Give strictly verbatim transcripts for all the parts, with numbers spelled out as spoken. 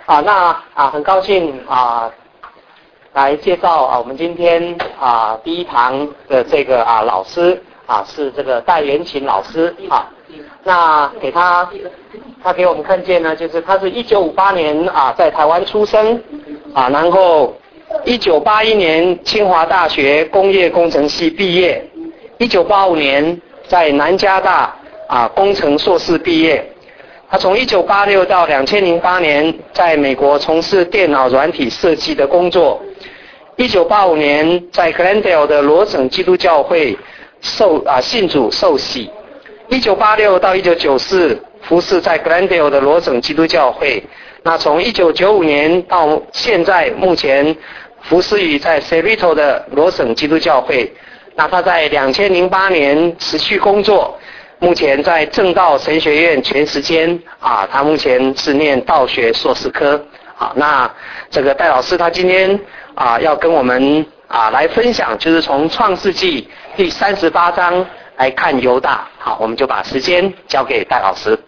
啊，那啊很高兴啊来介绍啊我们今天啊第一堂的这个啊老师啊是这个戴元琴老师啊。那给他他给我们看见呢，就是他是一九五八年啊在台湾出生啊，然后一九八一年清华大学工业工程系毕业，一九八五年在南加大啊工程硕士毕业。他从一九八六到两千零八年在美国从事电脑软体设计的工作。一九八五年在 Glendale 的罗省基督教会受啊信主受洗。一九八六到一九九四服侍在 Glendale 的罗省基督教会。那从一九九五年到现在目前服侍于在 Cerrito 的罗省基督教会。那他在两千零八年持续工作。目前在正道神学院全时间啊，他目前是念道学硕士科啊。那这个戴老师他今天啊要跟我们啊来分享，就是从创世纪第三十八章来看犹大。好，我们就把时间交给戴老师。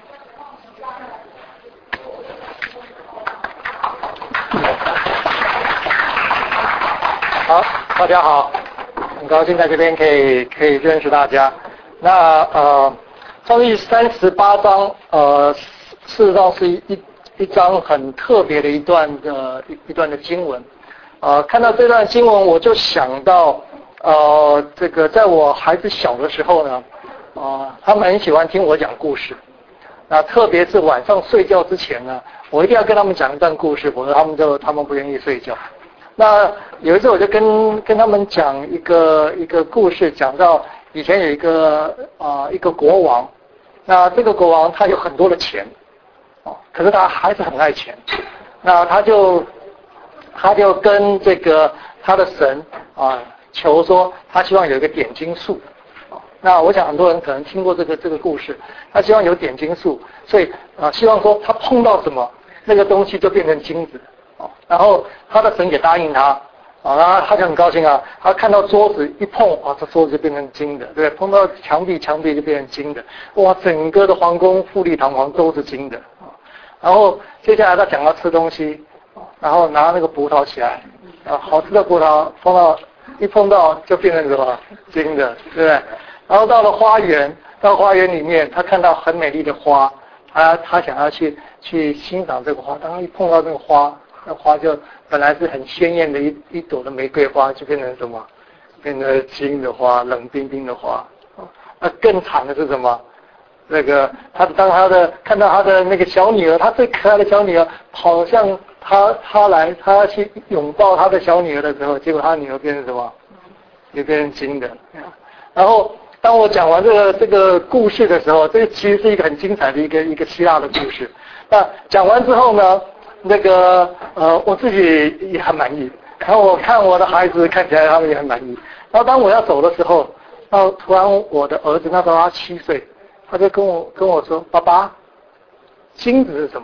好，大家好，很高兴在这边可以可以认识大家。那呃，创世记三十八章，呃，事实上是一一一章很特别的一段的一一段的经文。呃，看到这段经文，我就想到，呃，这个在我孩子小的时候呢，呃，他们很喜欢听我讲故事。那特别是晚上睡觉之前呢，我一定要跟他们讲一段故事，否则他们就他们不愿意睡觉。那有一次我就跟跟他们讲一个一个故事，讲到以前有一个啊、呃、一个国王，那这个国王他有很多的钱，哦，可是他还是很爱钱，那他就他就跟这个他的神啊、呃、求说，他希望有一个点金术，哦，那我想很多人可能听过这个这个故事，他希望有点金术，所以啊、呃、希望说他碰到什么那个东西就变成金子，哦，然后他的神也答应他。啊，然后他就很高兴啊，他看到桌子一碰，啊，这桌子就变成金的，对不对？碰到墙壁，墙壁就变成金的，哇，整个的皇宫富丽堂皇都是金的啊。然后接下来他讲到吃东西，然后拿那个葡萄起来，啊，好吃的葡萄碰到一碰到就变成什么金的，对不对？然后到了花园，到花园里面，他看到很美丽的花，他他想要去去欣赏这个花，当他一碰到这个花。那花就本来是很鲜艳的一一朵的玫瑰花，就变成什么？变成金的花，冷冰冰的花。那更惨的是什么？那个他当他的看到他的那个小女儿，他最可爱的小女儿跑向他他来，他要去拥抱他的小女儿的时候，结果他女儿变成什么？也变成金的。然后当我讲完这个这个故事的时候，这其实是一个很精彩的一个一个希腊的故事。那讲完之后呢？那个呃，我自己也很满意，然后我看我的孩子看起来他们也很满意。然后当我要走的时候，然后突然我的儿子那时候他七岁，他就跟我跟我说：“爸爸，金子是什么？”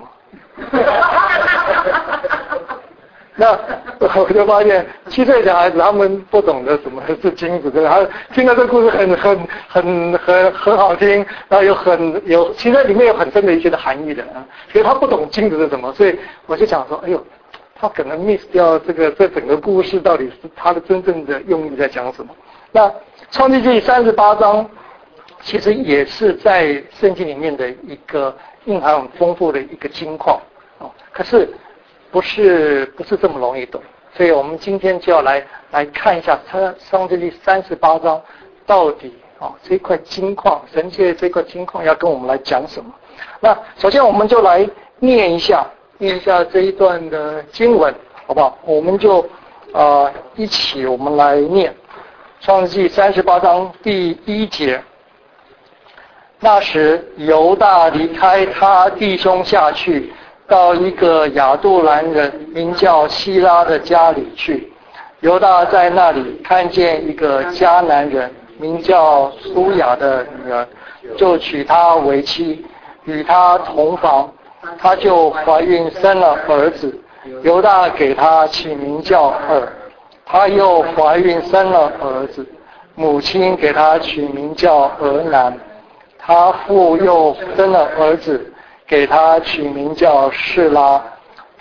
那我就发现七岁小孩子他们不懂得什么是金子，对吧？他听到这个故事很很很很很好听，然后有很有其实里面有很深的一些的含义的啊，所以他不懂金子是什么，所以我就想说，哎呦，他可能 miss 掉这个这整个故事到底是他的真正的用意在讲什么。那创世纪三十八章其实也是在圣经里面的一个蕴含很丰富的一个金矿哦，可是。不是不是这么容易懂，所以我们今天就要来来看一下它创世纪三十八章到底啊、哦、这块金矿，神界这块金矿要跟我们来讲什么？那首先我们就来念一下念一下这一段的经文，好不好？我们就呃一起我们来念创世纪三十八章第一节。那时犹大离开他弟兄下去。到一个亚杜兰人名叫希拉的家里去，犹大在那里看见一个迦南人名叫苏雅的女儿，就娶她为妻，与她同房，她就怀孕生了儿子，犹大给她起名叫尔。她又怀孕生了儿子，母亲给她取名叫俄南，她父又生了儿子，给他取名叫示拉。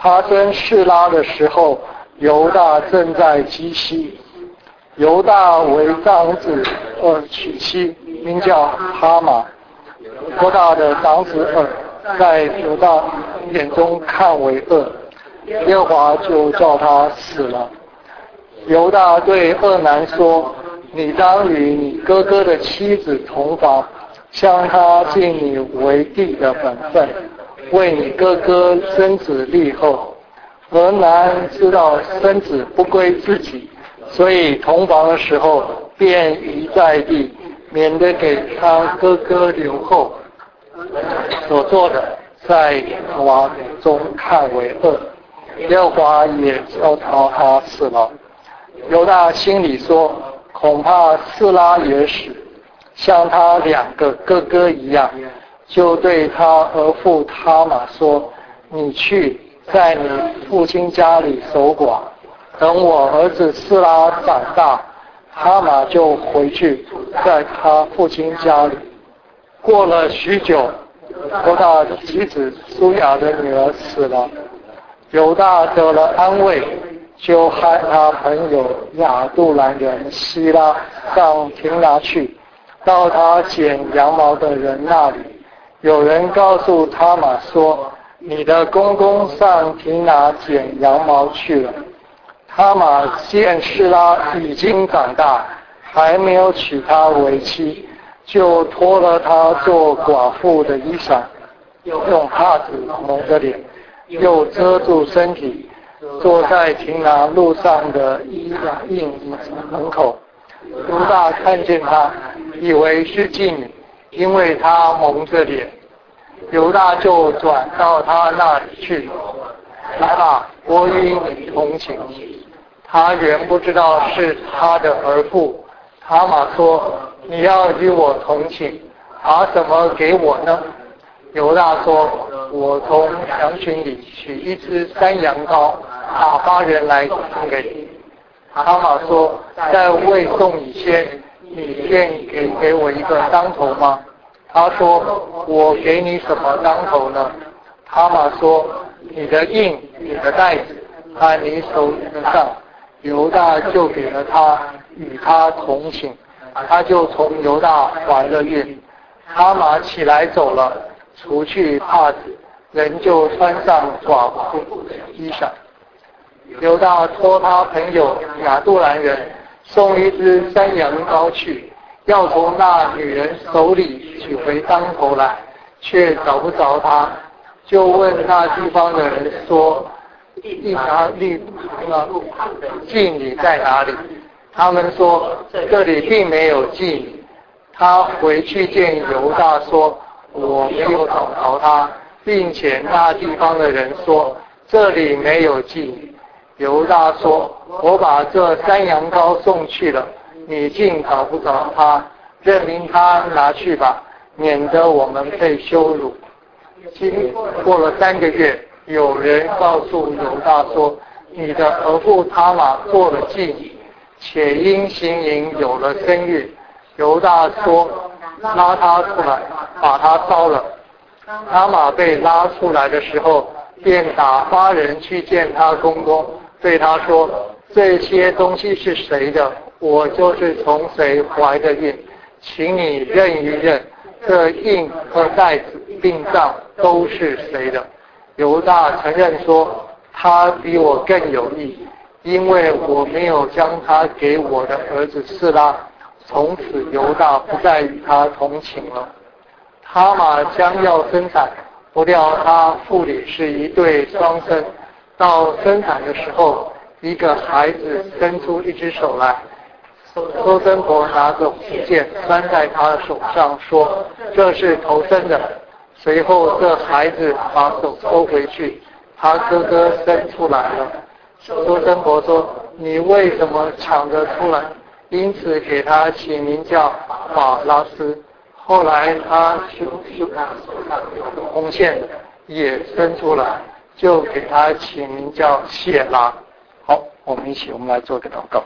他生示拉的时候，犹大正在基西。犹大为长子二娶妻，名叫哈马。犹大的长子二在犹大眼中看为恶，耶和华就叫他死了。犹大对二男说：你当与你哥哥的妻子同房，向他尽你为弟的本分，为你哥哥生子立后。而男知道生子不归自己，所以同房的时候便移在地，免得给他哥哥留后。所做的在耶和华眼中看为恶，耶和华也叫他死了。犹大心里说：恐怕示拉也死，像他两个哥哥一样，就对他儿妇他玛说：你去在你父亲家里守寡，等我儿子示拉长大，哈马就回去在他父亲家里。过了许久，犹大妻子苏雅的女儿死了，犹大得了安慰，就和他朋友亚杜兰人希拉上亭拿去，到他剪羊毛的人那里。有人告诉他玛说：你的公公上亭拿剪羊毛去了。他玛见示拉已经长大，还没有娶她为妻，就脱了她做寡妇的衣裳，用帕子蒙着脸，又遮住身体，坐在亭拿路上的伊雅印门口。犹大看见他，以为是妓女，因为他蒙着脸。犹大就转到他那里去，来吧，我与你同寝。他原不知道是他的儿妇。哈马说：你要与我同寝，把什么给我呢？犹大说：我从羊群里取一只山羊羔，打发人来送给你。哈马说：在未送以前，你愿意给给我一个当头吗？他说：我给你什么当头呢？哈马说：你的印、你的带子和你手上。犹大就给了他，与他同寝。他就从犹大怀了孕。哈马起来走了，除去帕子，人就穿上寡妇的衣裳。犹大托他朋友亚杜兰人送一只山羊羔去，要从那女人手里取回当头来，却找不着他，就问那地方的人说：一拿利路旁的妓女在哪里？他们说：这里并没有妓女。他回去见犹大说：我没有找着他，并且那地方的人说：这里没有妓女。犹大说：我把这山羊羔送去了，你竟找不着他，任凭他拿去吧，免得我们被羞辱。经过了三个月，有人告诉犹大说：你的儿妇他玛做了妓女，且因行淫有了身孕。犹大说：拉他出来，把他烧了。他玛被拉出来的时候，便打发人去见他公公，对他说：这些东西是谁的？我就是从谁怀的孕，请你认一认，这印和带子并账都是谁的？犹大承认说：他比我更有义，因为我没有将他给我的儿子示拉。从此犹大不再与他同寝了。他玛将要生产，不料他腹里是一对双生。到生产的时候，一个孩子伸出一只手来，收生婆拿着火箭拴在他的手上，说：这是头生的。随后这孩子把手收回去，他哥哥生出来了。收生婆说：你为什么抢着出来？因此给他起名叫法拉斯。后来他修修他手上有个红线也生出来，就给他起名叫谢拉。好，我们一起我们来做个祷告。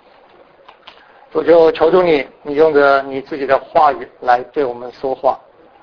我就求助你，你用着你自己的话语来对我们说话，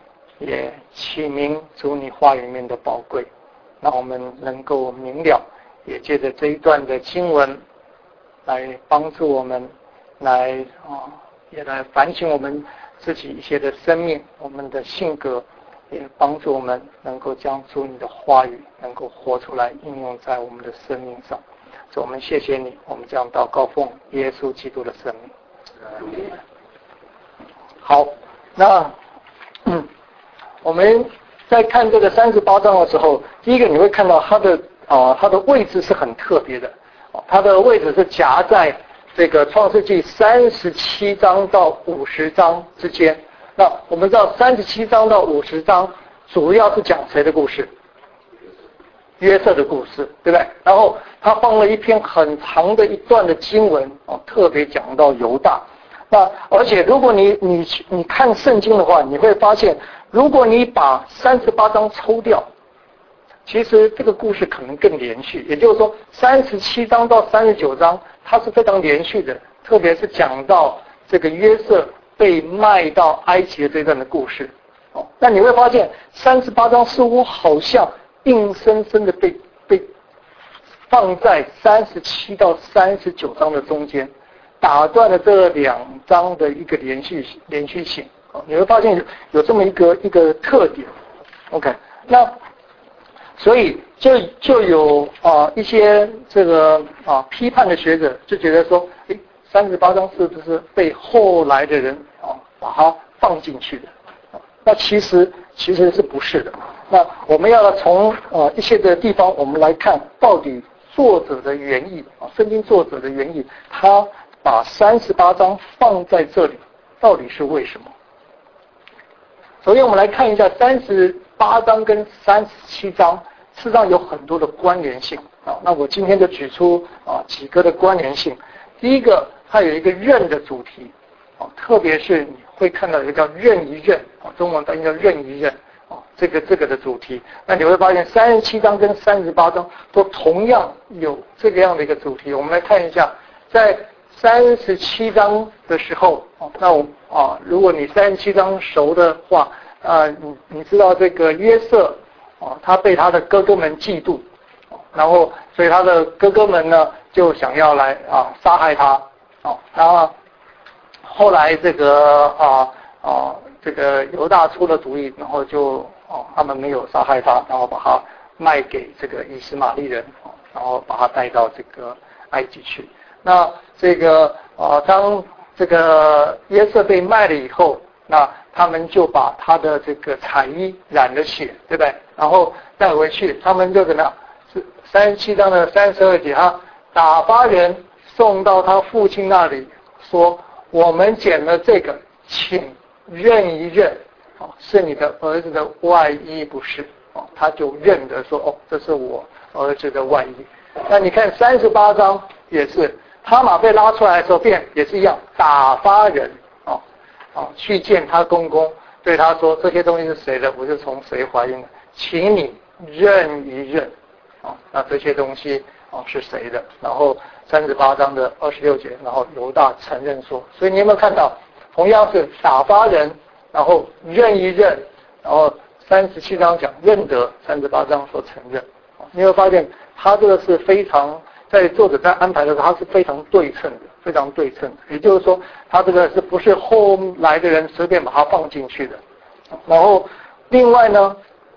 也启明主你话语里面的宝贵，让我们能够明了，也借着这一段的经文来帮助我们，来啊，也来反省我们自己一些的生命，我们的性格，也帮助我们能够将主你的话语能够活出来，应用在我们的生命上。所以我们谢谢你，我们将祷告奉耶稣基督的生命。好，那嗯，我们在看这个三十八章的时候，第一个你会看到它的啊、呃，它的位置是很特别的，它的位置是夹在这个创世纪三十七章到五十章之间。那我们知道三十七章到五十章主要是讲谁的故事？约瑟的故事，对不对？然后他放了一篇很长的一段的经文，哦，特别讲到犹大。那而且如果你你你看圣经的话，你会发现，如果你把三十八章抽掉，其实这个故事可能更连续。也就是说，三十七章到三十九章它是非常连续的，特别是讲到这个约瑟被卖到埃及的这段的故事。哦，那你会发现三十八章似乎好像硬生生的被被放在三十七到三十九章的中间，打断了这两章的一个连续连续性。你会发现有有这么一个一个特点。OK， 那所以就就有啊、呃、一些这个啊、呃、批判的学者就觉得说，诶，三十八章是不是被后来的人啊、呃、把它放进去的？那其实其实是不是的。那我们要从呃一些的地方，我们来看到底作者的原意啊，圣经作者的原意，他把三十八章放在这里，到底是为什么？首先，我们来看一下三十八章跟三十七章，事实上有很多的关联性啊。那我今天就举出啊几个的关联性。第一个，它有一个任的主题啊，特别是你会看到一个叫任一任啊，中文翻译叫任一任啊，这个这个的主题。那你会发现三十七章跟三十八章都同样有这个样的一个主题。我们来看一下，在三十七章的时候，那我啊，如果你三十七章熟的话，啊，你你知道这个约瑟啊，他被他的哥哥们嫉妒，然后所以他的哥哥们呢就想要来啊杀害他，啊，然后后来这个啊啊这个犹大出了主意，然后就哦、啊、他们没有杀害他，然后把他卖给这个以实玛利人，然后把他带到这个埃及去。那这个呃，当这个约瑟被卖了以后，那他们就把他的这个彩衣染了血，对不对？然后带回去，他们就怎么样？是三十七章的三十二节，他打发人送到他父亲那里，说：我们捡了这个，请认一认，哦，是你的儿子的外衣，不是？哦，他就认得说：哦，这是我儿子的外衣。那你看三十八章也是。哈马被拉出来的时候，便也是一样，打发人啊啊去见他公公，对他说：这些东西是谁的？我是从谁怀孕的？请你认一认啊。那这些东西啊是谁的？然后三十八章的二十六节，然后犹大承认说。所以你有没有看到，同样是打发人，然后认一认，然后三十七章讲认得，三十八章说承认。你会发现，他这个是非常。在作者在安排的时候，他是非常对称的，非常对称的。也就是说，他这个是不是后来的人随便把它放进去的？然后，另外呢，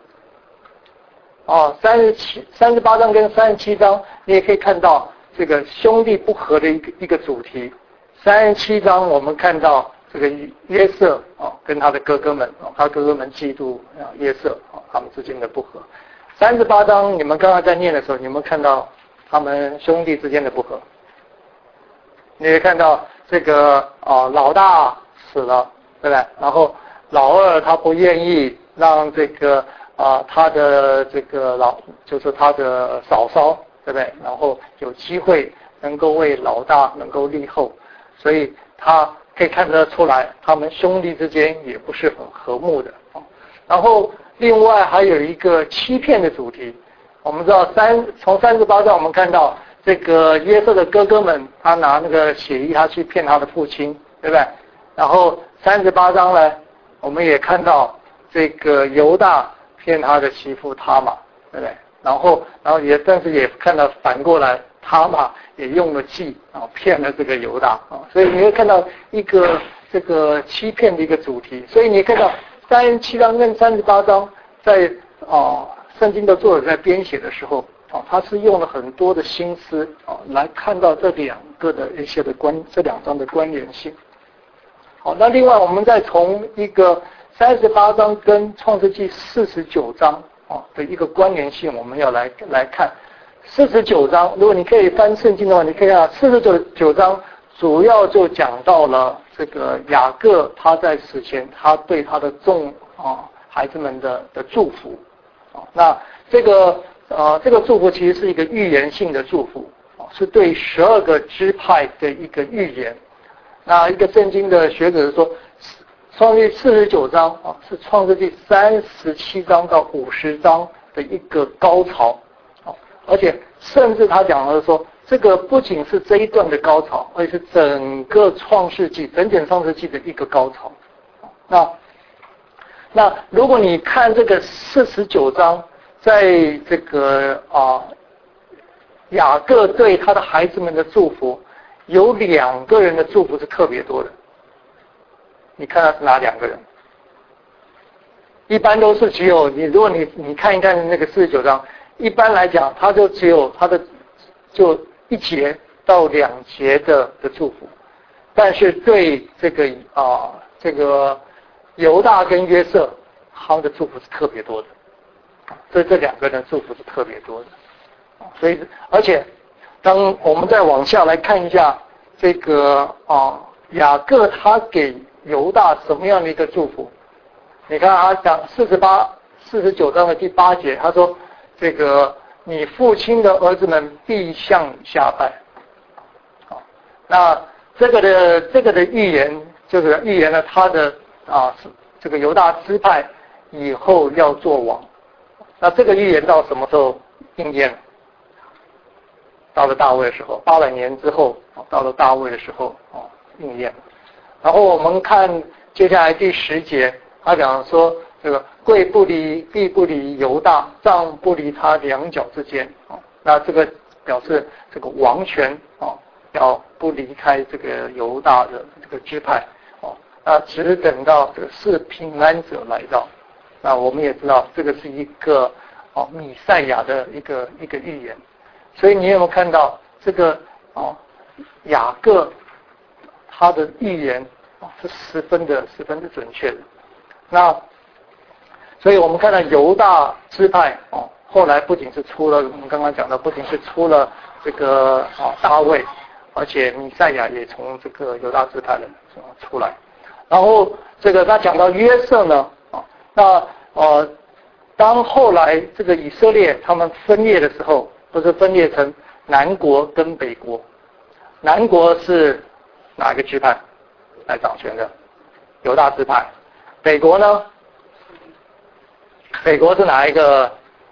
啊，三十七、三十八章跟三十七章，你也可以看到这个兄弟不和的一个一个主题。三十七章我们看到这个约瑟啊，跟他的哥哥们啊，他哥哥们嫉妒啊约瑟啊，他们之间的不和。三十八章你们刚刚在念的时候，你有没有看到？他们兄弟之间的不和，你会看到这个啊、呃，老大死了，对不对？然后老二他不愿意让这个啊、呃、他的这个老就是他的嫂嫂，对不对？然后有机会能够为老大能够立后，所以他可以看得出来，他们兄弟之间也不是很和睦的啊。然后另外还有一个欺骗的主题。我们知道三从三十八章我们看到这个约瑟的哥哥们，他拿那个血衣，他去骗他的父亲，对不对？然后三十八章呢，我们也看到这个犹大骗他的媳妇他玛，对不对？然后，然后也，但是也看到反过来，他玛也用了计啊，骗了这个犹大啊，所以你会看到一个这个欺骗的一个主题。所以你看到三十七章跟三十八章在啊圣经的作者在编写的时候啊，他是用了很多的心思啊来看到这两个的一些的关这两章的关联性。好，那另外我们再从一个三十八章跟创世纪四十九章啊的一个关联性，我们要来来看四十九章。如果你可以翻圣经的话，你可以看四十九章主要就讲到了这个雅各他在死前他对他的众啊孩子们的的祝福啊。那这个呃这个祝福其实是一个预言性的祝福啊，是对十二个支派的一个预言。那一个圣经的学者说，创世记四十九章啊，是创世记三十七章到五十章的一个高潮啊，而且甚至他讲了说，这个不仅是这一段的高潮，而且是整个创世纪、整卷创世纪的一个高潮。那那如果你看这个四十九章，在这个啊雅各对他的孩子们的祝福，有两个人的祝福是特别多的。你看他是哪两个人？一般都是只有你，如果你你看一看那个四十九章，一般来讲，他就只有他的就一节到两节的的祝福，但是对这个啊这个犹大跟约瑟，他们的祝福是特别多的，所以这两个人的祝福是特别多的，所以而且当我们再往下来看一下这个啊雅各他给犹大什么样的一个祝福？你看他讲四十八、四十九章的第八节，他说：“这个你父亲的儿子们必向下拜。”好，那这个的这个的预言就是预言了他的啊这个犹大支派以后要做王。那这个预言到什么时候应验？到了大卫的时候，八百年之后，到了大卫的时候啊应验。然后我们看接下来第十节，他讲说这个贵不离必不离犹大，杖不离他两脚之间啊。那这个表示这个王权啊要不离开这个犹大的这个支派啊。那只等到这个是平安者来到。那我们也知道这个是一个啊弥赛亚的一个一个预言。所以你有没有看到这个啊雅各他的预言啊是十分的十分的准确的。那所以我们看到犹大支派啊后来不仅是出了我们刚刚讲的，不仅是出了这个啊大卫，而且弥赛亚也从这个犹大支派的出来。然后这个他讲到约瑟呢啊那呃当后来这个以色列他们分裂的时候，不是分裂成南国跟北国，南国是哪一个支派来掌权的？犹大支派。北国呢？北国是哪一个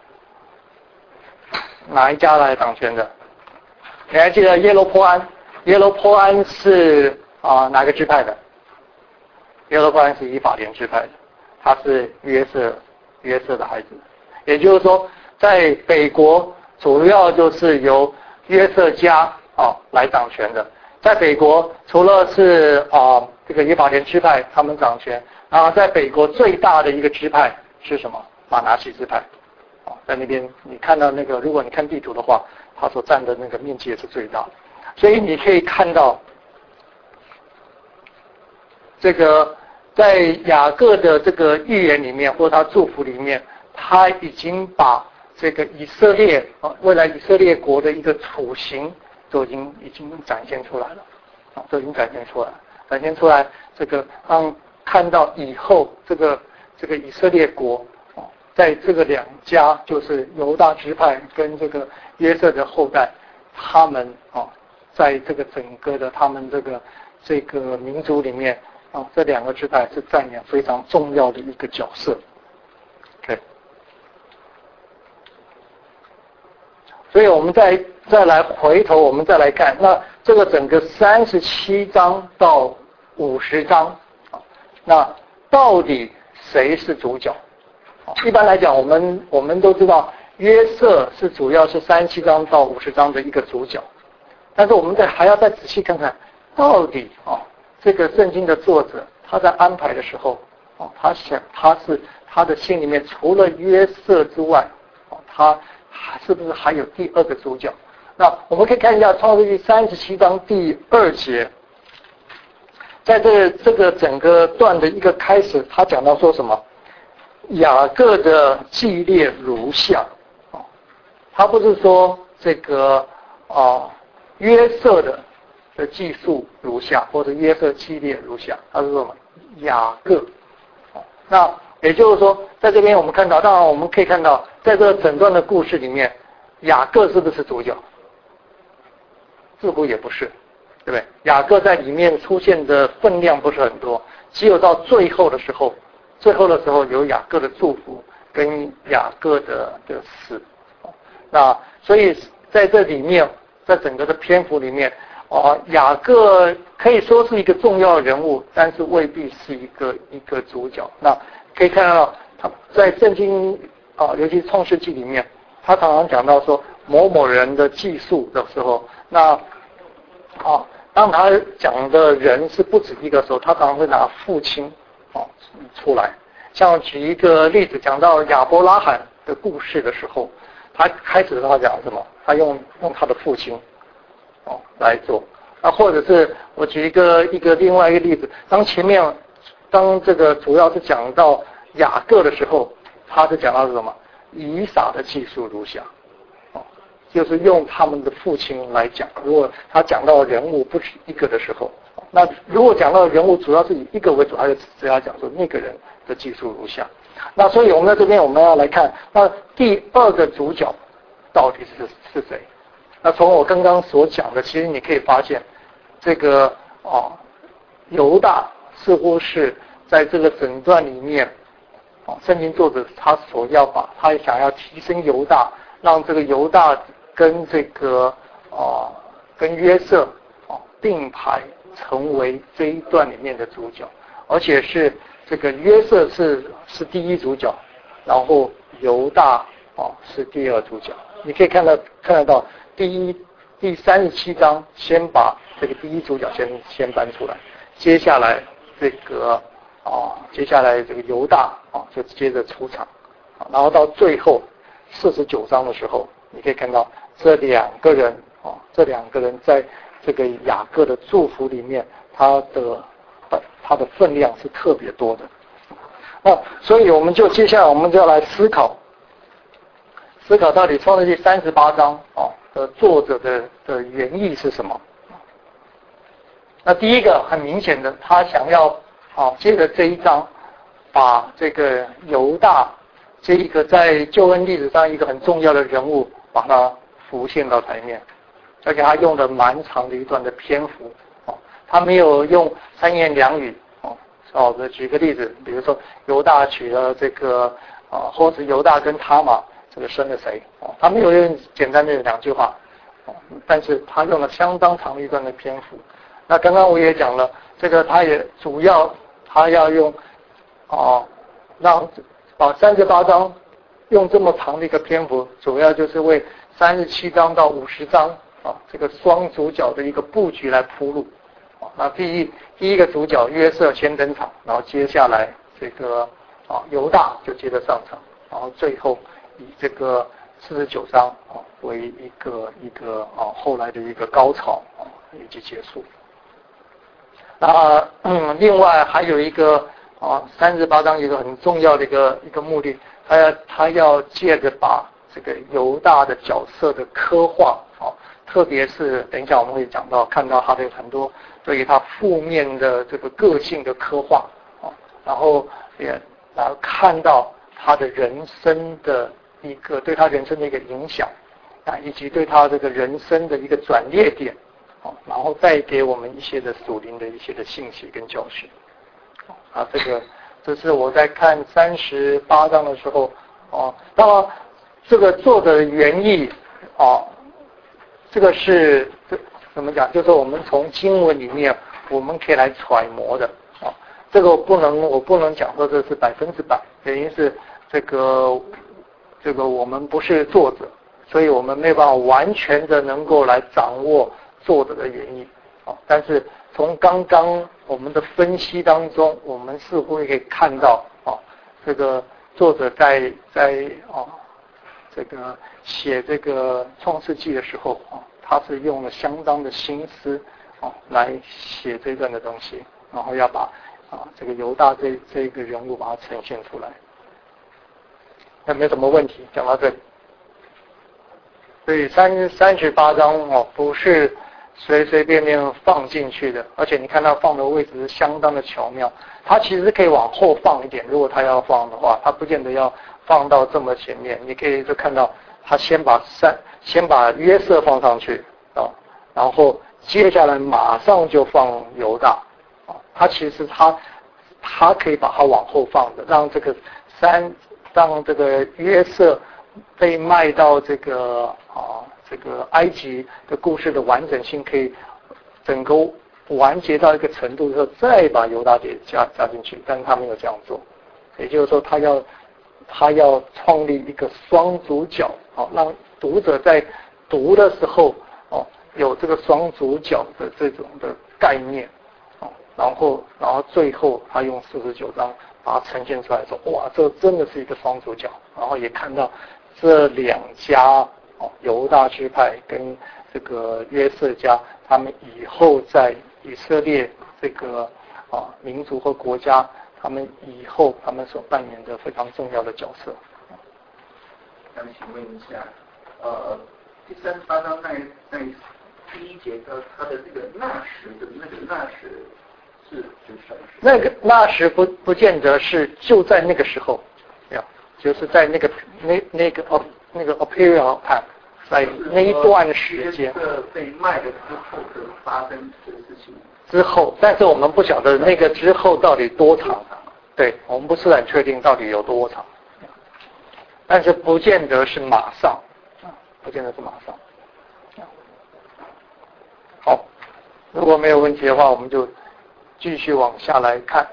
哪一家来掌权的？你还记得耶罗波安？耶罗波安是啊哪个支派的？耶罗波安是以法莲支派的，他是约瑟约瑟的孩子。也就是说，在北国主要就是由约瑟家啊来掌权的。在北国除了是啊这个以法莲支派他们掌权，啊在北国最大的一个支派是什么？马拿西支派啊，在那边你看到那个，如果你看地图的话，它所占的那个面积也是最大的。所以你可以看到这个在雅各的这个预言里面，或他祝福里面，他已经把这个以色列啊未来以色列国的一个雏形都已经已经展现出来了啊，都已经展现出来了，展现出来这个让看到以后这个这个以色列国啊，在这个两家就是犹大支派跟这个约瑟的后代，他们啊在这个整个的他们这个这个民族里面啊，这两个支派是扮演非常重要的一个角色。OK。所以我们再再来回头，我们再来看，那这个整个三十七章到五十章，那到底谁是主角。一般来讲，我们我们都知道约瑟是主要是三十七章到五十章的一个主角，但是我们再还要再仔细看看，到底啊这个圣经的作者他在安排的时候，啊他想他是他的心里面除了约瑟之外，啊他是不是还有第二个主角？那我们可以看一下创世记三十七章第二节，在这这个整个段的一个开始，他讲到说什么？雅各的记列如下，啊，他不是说这个啊约瑟的的记述如下，或者约瑟记列如下，他是说什么？雅各，啊，那也就是说，在这边我们看到，当然我们可以看到，在这整段的故事里面，雅各是不是主角？似乎也不是，对不对？雅各在里面出现的分量不是很多，只有到最后的时候。最后的时候有雅各的祝福跟雅各的的死，那所以在这里面，在整个的篇幅里面，啊，雅各可以说是一个重要人物，但是未必是一个一个主角。那可以看到他在圣经啊，尤其是创世纪里面，他常常讲到说某某人的记述的时候，那啊，当他讲的人是不止一个时候，他常常会拿父亲。哦，出来，像举一个例子，讲到亚伯拉罕的故事的时候，他开始他讲什么？他用用他的父亲，哦来做。啊，或者是我举一个一个另外一个例子，当前面当这个主要是讲到雅各的时候，他是讲到什么？以撒的记述如下，哦，就是用他们的父亲来讲。如果他讲到人物不止一个的时候。那如果讲到人物，主要是以一个为主，他就只要讲说那个人的记述如下。那所以我们在这边我们要来看，那第二个主角到底是是谁？那从我刚刚所讲的，其实你可以发现，这个啊犹大似乎是在这个整段里面，啊圣经作者他所要把他想要提升犹大，让这个犹大跟这个啊跟约瑟啊并排。成为这一段里面的主角，而且是这个约瑟是是第一主角，然后犹大啊是第二主角。你可以看到看得到第一第三十七章先把这个第一主角先先搬出来，接下来这个啊接下来这个犹大啊就接着出场，然后到最后四十九章的时候，你可以看到这两个人啊这两个人在。这个雅各的祝福里面，他的他的分量是特别多的。那所以我们就接下来我们就要来思考，思考到底创世纪三十八章啊的作者的的原意是什么？那第一个很明显的，他想要啊接着这一章，把这个犹大这一个在救恩历史上一个很重要的人物，把它浮现到台面。而且他用了蛮长的一段的篇幅，哦，他没有用三言两语，哦，哦，举个例子，比如说犹大娶了这个啊，或者犹大跟他玛这个生了谁，哦，他没有用简单的两句话，哦，但是他用了相当长的一段的篇幅。那刚刚我也讲了，这个他也主要他要用，哦，让把三十八章用这么长的一个篇幅，主要就是为三十七章到五十章。啊，这个双主角的一个布局来铺路，啊，那第一第一个主角约瑟先登场，然后接下来这个啊犹大就接着上场，然后最后以这个四十九章啊为一个一个啊后来的一个高潮啊以及结束。那嗯，另外还有一个啊三十八章一个很重要的一个一个目的，他要他要借着把这个犹大的角色的刻画啊。特别是等一下我们会讲到，看到他的很多对于他负面的这个个性的刻画啊，然后也然后看到他的人生的一个对他人生的一个影响啊，以及对他这个人生的一个转捩点啊，然后带给我们一些的属灵的一些的信息跟教训啊，这个这是我在看三十八章的时候啊，那么这个做的原意啊。这个是这怎么讲？就是我们从经文里面我们可以来揣摩的啊。 这个我不能我不能讲说这是百分之百，原因是这个这个我们不是作者，所以我们没有办法完全的能够来掌握作者的原因。哦，但是从刚刚我们的分析当中，我们似乎也可以看到，哦，这个作者在在哦这个写这个创世纪的时候，哦，他是用了相当的心思，哦，来写这段的东西，然后要把啊这个犹大这这个人物把它呈现出来。那没什么问题，讲到这里。所以三三十八章哦，不是随随便便放进去的，而且你看它放的位置是相当的巧妙。它其实可以往后放一点，如果它要放的话，它不见得要放到这么前面。你可以就看到他先把三先把约瑟放上去啊，然后接下来马上就放犹大啊。他其实他他可以把它往后放的，让这个三让这个约瑟被卖到这个啊这个埃及的故事的完整性可以整个完结到一个程度之后，再把犹大给加加进去，但是他没有这样做，也就是说他要他要创立一个双主角，好，让读者在读的时候哦有这个双主角的这种的概念，哦，然后然后最后他用四十九章把它呈现出来，说哇，这真的是一个双主角，然后也看到这两家哦犹大支派跟这个约瑟家，他们以后在以色列这个啊民族和国家，他们以后他们所扮演的非常重要的角色。 那请问一下，呃，第三十八章那那第一节的它的这个那时的那个那时是指什么？ 那个那时不不见得是就在那个时候，呀，就是在那个那那个哦那个 period time， 在那一段时间。 这被卖了之后的发生的事情。 之后，但是我们不晓得那个之后到底多长，对，我们不是很确定到底有多长，但是不见得是马上，不见得是马上。好，如果没有问题的话，我们就继续往下来看。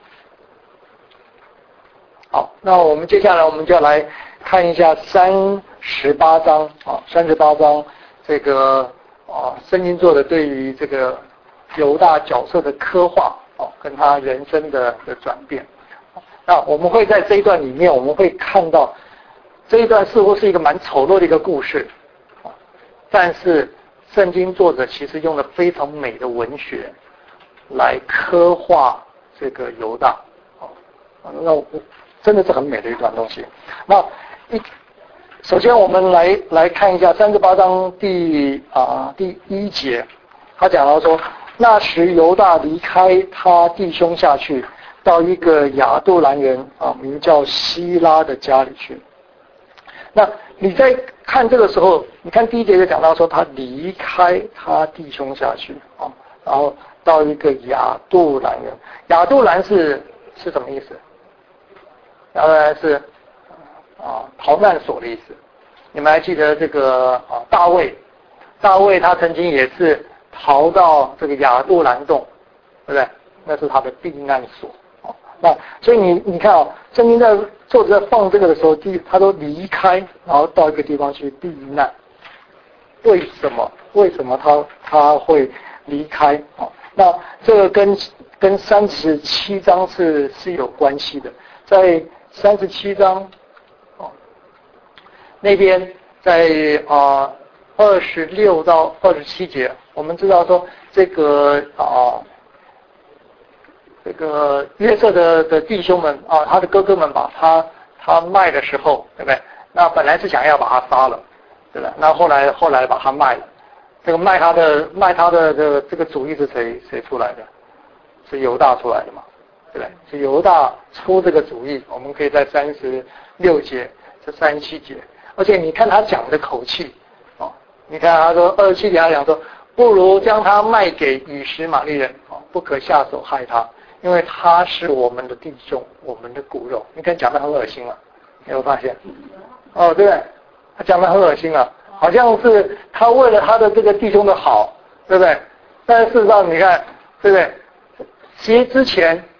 好，那我们接下来我们就要来看一下三十八章啊，三十八章这个啊，圣经作者对于这个犹大角色的刻画哦，跟他人生的的转变。那我们会在这一段里面，我们会看到这一段似乎是一个蛮丑陋的一个故事，但是圣经作者其实用了非常美的文学来刻画这个犹大。那我真的是很美的一段东西。那一首先我们来来看一下三十八章第啊第一节，他讲到说。那时犹大离开他弟兄下去，到一个亚杜兰人啊，名叫希拉的家里去。那你在看这个时候，你看第一节就讲到说他离开他弟兄下去啊，然后到一个亚杜兰人。亚杜兰是是什么意思？亚杜兰是啊逃难所的意思。你们还记得这个啊大卫？大卫他曾经也是逃到这个亚杜兰洞，对不对？那是他的避难所。哦，那所以你你看啊，圣经在作者在放这个的时候，第他都离开，然后到一个地方去避难。为什么？为什么他他会离开？哦，那这个跟跟三十七章是是有关系的。在三十七章，哦，那边在啊二十六到二十七节。我们知道说这个啊，这个约瑟的的弟兄们啊，他的哥哥们把他他卖的时候，对不对？那本来是想要把他杀了，对不对？那后来后来把他卖了。这个卖他的卖他的这个这个主意是谁谁出来的？是犹大出来的嘛？对不对？是犹大出这个主意。我们可以在三十六节、这三十七节，而且你看他讲的口气哦，你看他说二十七节他讲说。不如将他卖给以实玛利人，不可下手害他，因为他是我们的弟兄，我们的骨肉。你看讲得很恶心了，你有没有发现？哦，对不对？他讲得很恶心了，好像是他为了他的这个弟兄的好，对不对？但是事实上，你看，对不对？其实之前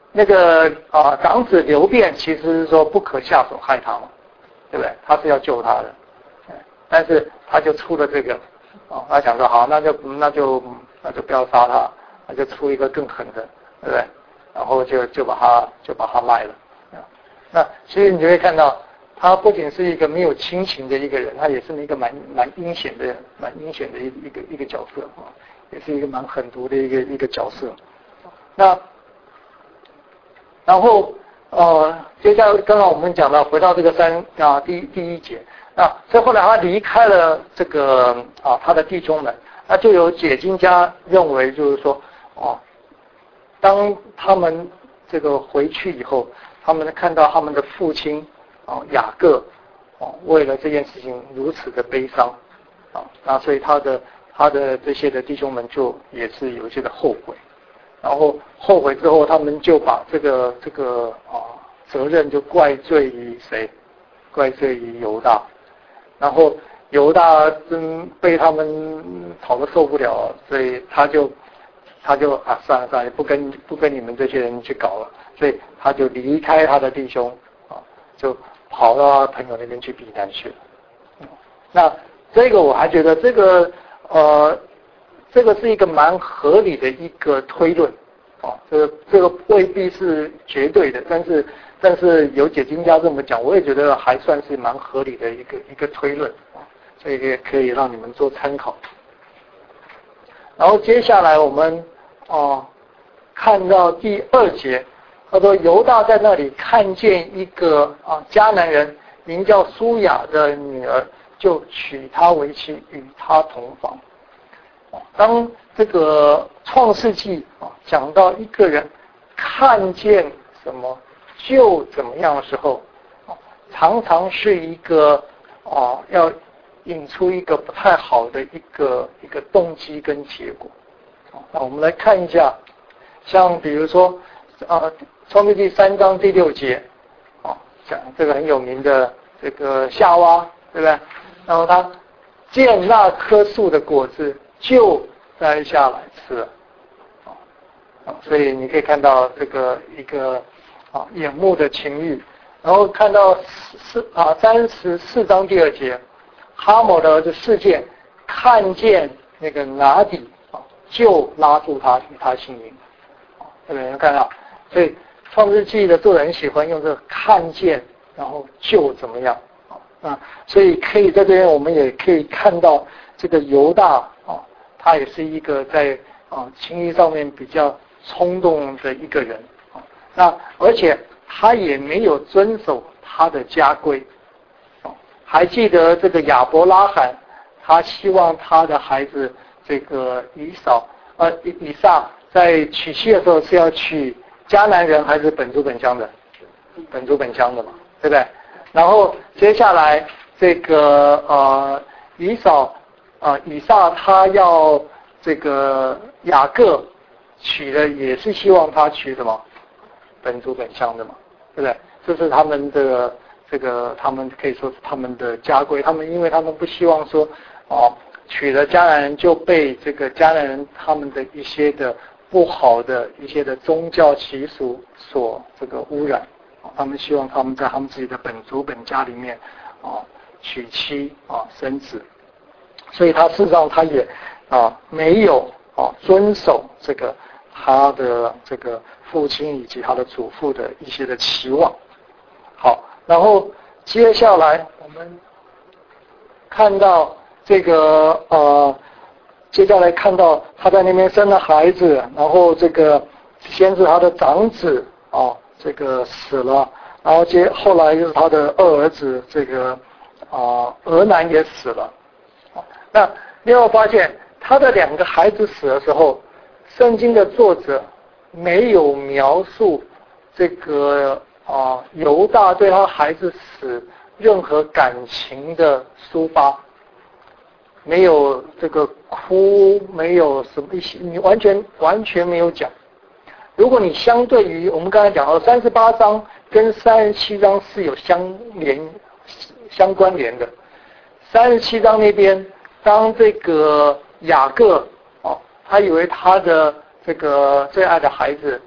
那个啊长子刘辩其实是说不可下手害他嘛，对不对？他是要救他的，但是他就出了这个，哦，他想说好，那就那就那就不要杀他，那就出一个更狠的，对不对？然后就就把他就把他卖了。那所以你就会看到，他不仅是一个没有亲情的一个人，他也是一个蛮蛮阴险的、蛮阴险的一一个一个角色啊，也是一个蛮狠毒的一个一个角色。那然后呃，接下来刚刚我们讲到，回到这个三啊第第一节，那所以后来他离开了这个啊他的弟兄们，那就有解经家认为就是说，哦，当他们这个回去以后，他们看到他们的父亲啊雅各啊为了这件事情如此的悲伤啊，那所以他的他的这些的弟兄们就也是有一些的后悔。然后后悔之后，他们就把这个这个啊责任就怪罪于谁？怪罪于犹大。然后犹大真被他们吵得受不了，所以他就他就啊算了算了，不跟不跟你们这些人去搞了，所以他就离开他的弟兄啊，就跑到他朋友那边去避难去了。那这个我还觉得这个呃。这个是一个蛮合理的一个推论，啊，这个这个未必是绝对的，但是但是有解经家这么讲，我也觉得还算是蛮合理的一个一个推论啊，所以也可以让你们做参考。然后接下来我们哦、啊、看到第二节，他说犹大在那里看见一个啊迦南人名叫舒雅的女儿，就娶她为妻，与她同房。当这个创世纪啊讲到一个人看见什么就怎么样的时候，常常是一个啊要引出一个不太好的一个一个动机跟结果。那我们来看一下，像比如说啊创世纪三章第六节啊讲这个很有名的这个夏娃，对不对？然后他见那棵树的果子，就摘下来吃了，啊，所以你可以看到这个一个啊眼目的情欲，然后看到四啊三十四章第二节，哈摩的儿子示剑看见那个拿底啊，就拉住他与他性命，啊，这个人看到，所以创世纪的作者很喜欢用这个看见，然后就怎么样啊，所以可以在这边我们也可以看到这个犹大啊。他也是一个在啊情欲上面比较冲动的一个人啊，那而且他也没有遵守他的家规啊。还记得这个亚伯拉罕，他希望他的孩子这个以扫呃以以撒在娶妻的时候是要娶迦南人还是本族本乡的？本族本乡的嘛，对不对？然后接下来这个呃以扫。啊，以撒他要这个雅各娶的，也是希望他娶什么本族本乡的嘛，对不对？这是他们的这个，他们可以说是他们的家规。他们因为他们不希望说，哦，娶了迦南人就被这个迦南人他们的一些的不好的一些的宗教习俗所这个污染。他们希望他们在他们自己的本族本家里面，啊，娶妻啊生子。所以他事实上他也啊没有啊遵守这个他的这个父亲以及他的祖父的一些的期望。好，然后接下来我们看到这个呃，接下来看到他在那边生了孩子，然后这个先是他的长子啊这个死了，然后接后来就是他的二儿子这个啊俄南也死了。那你有发现他的两个孩子死的时候，圣经的作者没有描述这个啊犹大对他孩子死任何感情的抒发，没有这个哭，没有什么一些，你完全完全没有讲。如果你相对于我们刚才讲到三十八章跟三十七章是有相连相关联的，三十七章那边。当这个雅各哦，他以为他的这个最爱的孩子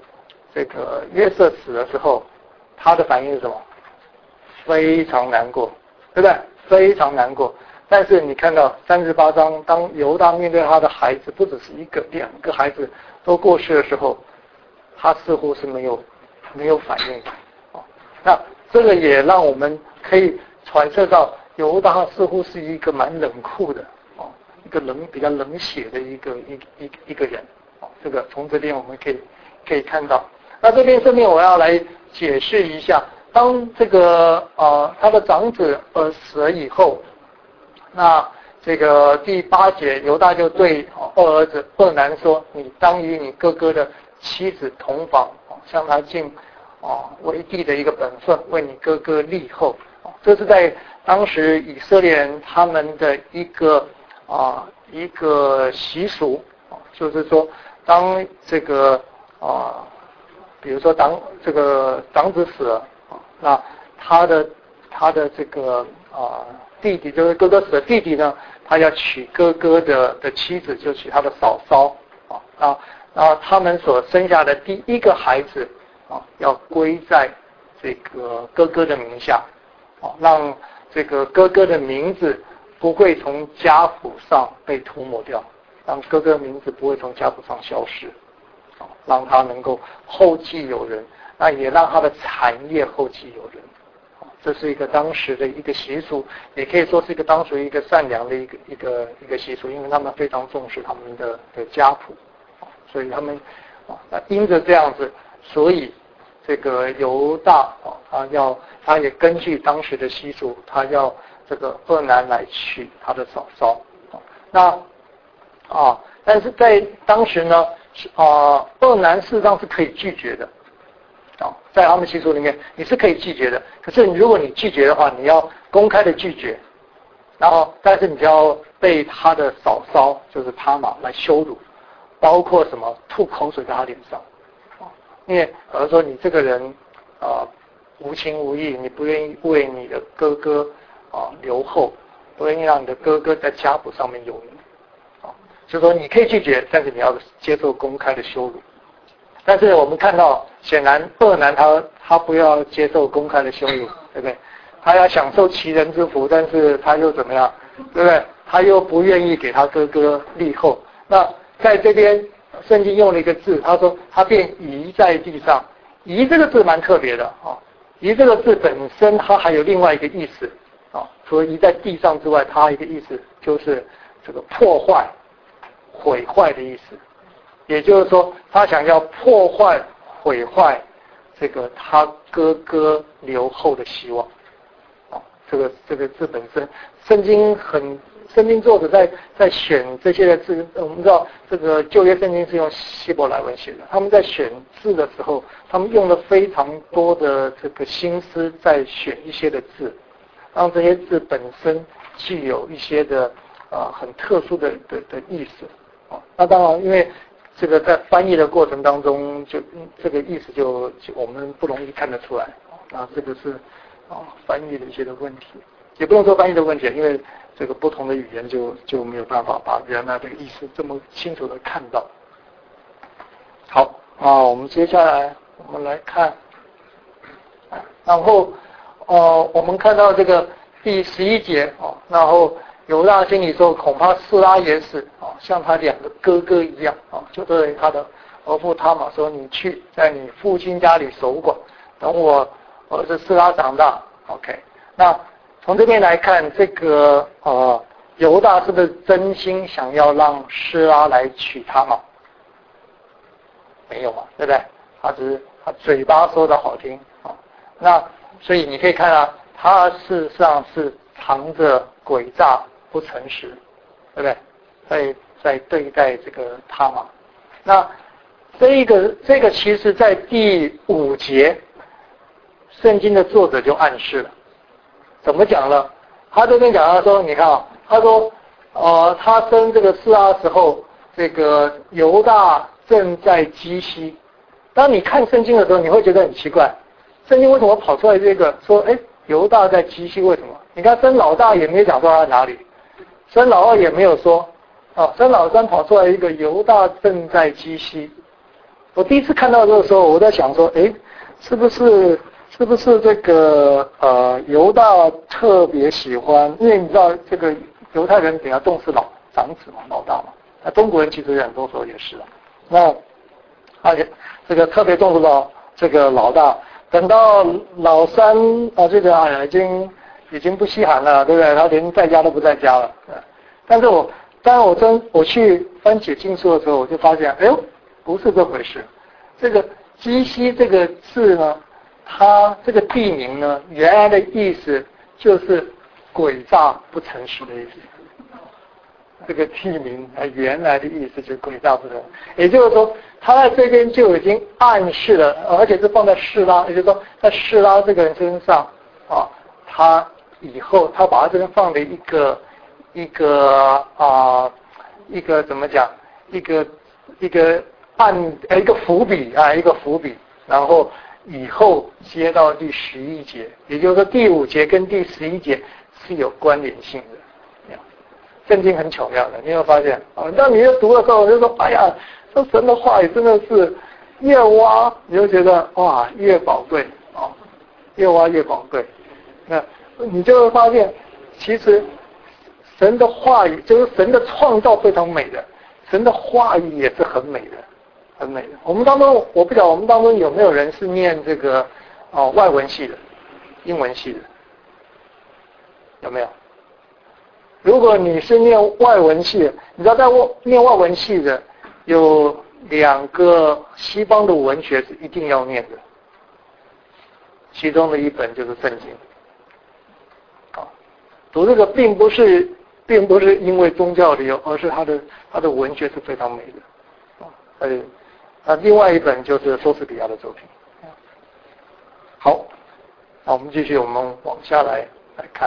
这个约瑟死了之后，他的反应是什么？非常难过，对不对？非常难过。但是你看到三十八章，当犹大面对他的孩子，不只是一个、两个孩子都过世的时候，他似乎是没有没有反应的。哦，那这个也让我们可以揣测到，犹大似乎是一个蛮冷酷的，哦，一个冷比较冷血的一个一一一个人。哦，这个从这边我们可以可以看到。那这边顺便我要来解释一下，当这个呃他的长子呃死了以后。那这个第八节，犹大就对二儿子二男说：“你当与你哥哥的妻子同房，向他尽啊为帝的一个本分，为你哥哥立后。”这是在当时以色列人他们的一个啊一个习俗，就是说，当这个啊，比如说长这个长子死了，那他的他的这个啊。弟弟就是哥哥死的弟弟呢，他要娶哥哥的的妻子，就娶他的嫂嫂啊。那那他们所生下的第一个孩子啊，要归在这个哥哥的名下啊，让这个哥哥的名字不会从家谱上被涂抹掉，让哥哥的名字不会从家谱上消失啊，让他能够后继有人，那也让他的产业后继有人。这是一个当时的一个习俗，也可以说是一个当时一个善良的一个一个一个习俗，因为他们非常重视他们的的家谱，所以他们啊，那因着这样子，所以这个犹大啊，他要他也根据当时的习俗，他要这个二男来娶他的嫂嫂啊，那啊，但是在当时呢，啊，二男事实上是可以拒绝的。在他们习俗里面，你是可以拒绝的。可是如果你拒绝的话，你要公开的拒绝，然后但是你就要被他的嫂嫂，就是他玛来羞辱，包括什么吐口水在他脸上，因为比如说你这个人啊、呃、无情无义，你不愿意为你的哥哥啊、呃、留后，不愿意让你的哥哥在家谱上面有名啊，就说你可以拒绝，但是你要接受公开的羞辱。但是我们看到，显然二男他他不要接受公开的羞辱，对不对？他要享受其人之福，但是他又怎么样，对不对？他又不愿意给他哥哥立后。那在这边圣经用了一个字，他说他便移在地上。移这个字蛮特别的啊，移这个字本身它还有另外一个意思啊，除了移在地上之外，它一个意思就是这个破坏、毁坏的意思。也就是说，他想要破坏、毁坏这个他哥哥留后的希望。啊，这个这个字本身，圣经很，圣经作者在在选这些的字，我们知道这个旧约圣经是用希伯来文写的，他们在选字的时候，他们用了非常多的这个心思在选一些的字，让这些字本身具有一些的啊、呃、很特殊的的的意思。啊，那当然因为。这个在翻译的过程当中，就这个意思就就我们不容易看得出来。那这个是啊翻译的一些的问题，也不能说翻译的问题，因为这个不同的语言就就没有办法把原来的意思这么清楚的看到。好啊，我们接下来我们来看，然后呃我们看到这个第十一节啊，然后。犹大心里说，恐怕示拉也死啊，像他两个哥哥一样啊，就对他的儿父他玛说：“你去在你父亲家里守管，等我儿子示拉长大。” OK， 那从这边来看，这个呃犹大是不是真心想要让示拉来娶他玛？没有嘛，对不对？他只是他嘴巴说的好听啊。那所以你可以看啊，他事实上是藏着诡诈。不诚实，对不对？在在对待这个他玛，那这个这个其实在第五节，圣经的作者就暗示了，怎么讲呢？他这边讲他说，你看啊，他说，呃，他生这个示拉时候，这个犹大正在基西。当你看圣经的时候，你会觉得很奇怪，圣经为什么跑出来这个说，哎，犹大在基西？为什么？你看生老大也没有讲说他在哪里。生老二也没有说，啊，生老三跑出来一个犹大正在基西， 我第一次看到这个时候，我在想说，哎，是不是是不是这个呃犹大特别喜欢？因为你知道这个犹太人比较重视老长子嘛，老大嘛。那中国人其实很多时候也是啊。那而且这个特别重视老这个老大，等到老三啊，这个哎呀已经已经不稀罕了，对不对？他连在家都不在家了。但是我当我真我去翻解经书的时候，我就发现，哎呦，不是这回事。这个基西这个字呢，它这个地名呢，原来的意思就是诡诈不诚实的意思。这个地名啊，原来的意思就是诡诈不诚实，也就是说，他在这边就已经暗示了，而且是放在示拉，也就是说，在示拉这个人身上啊，他以后他把他这边放了一个一个啊一个怎么讲，一个一个暗呃一个伏笔啊，一个伏笔，然后以后接到第十一节，也就是说第五节跟第十一节是有关联性的。圣经很巧妙的，你有发现啊？当你在读的时候，我就说，哎呀，这神的话语真的是越挖，你就觉得哇，越宝贵啊，越挖越宝贵。那你就会发现，其实神的话语就是神的创造非常美的，神的话语也是很美的，很美的。我们当中，我不晓得我们当中有没有人是念这个哦外文系的，英文系的，有没有？如果你是念外文系的，你知道在念外文系的有两个西方的文学是一定要念的，其中的一本就是圣经。啊，读这个并不是并不是因为宗教理由，而是它的它的文学是非常美的。啊，呃，那另外一本就是莎士比亚的作品。好，那我们继续，我们往下来来看。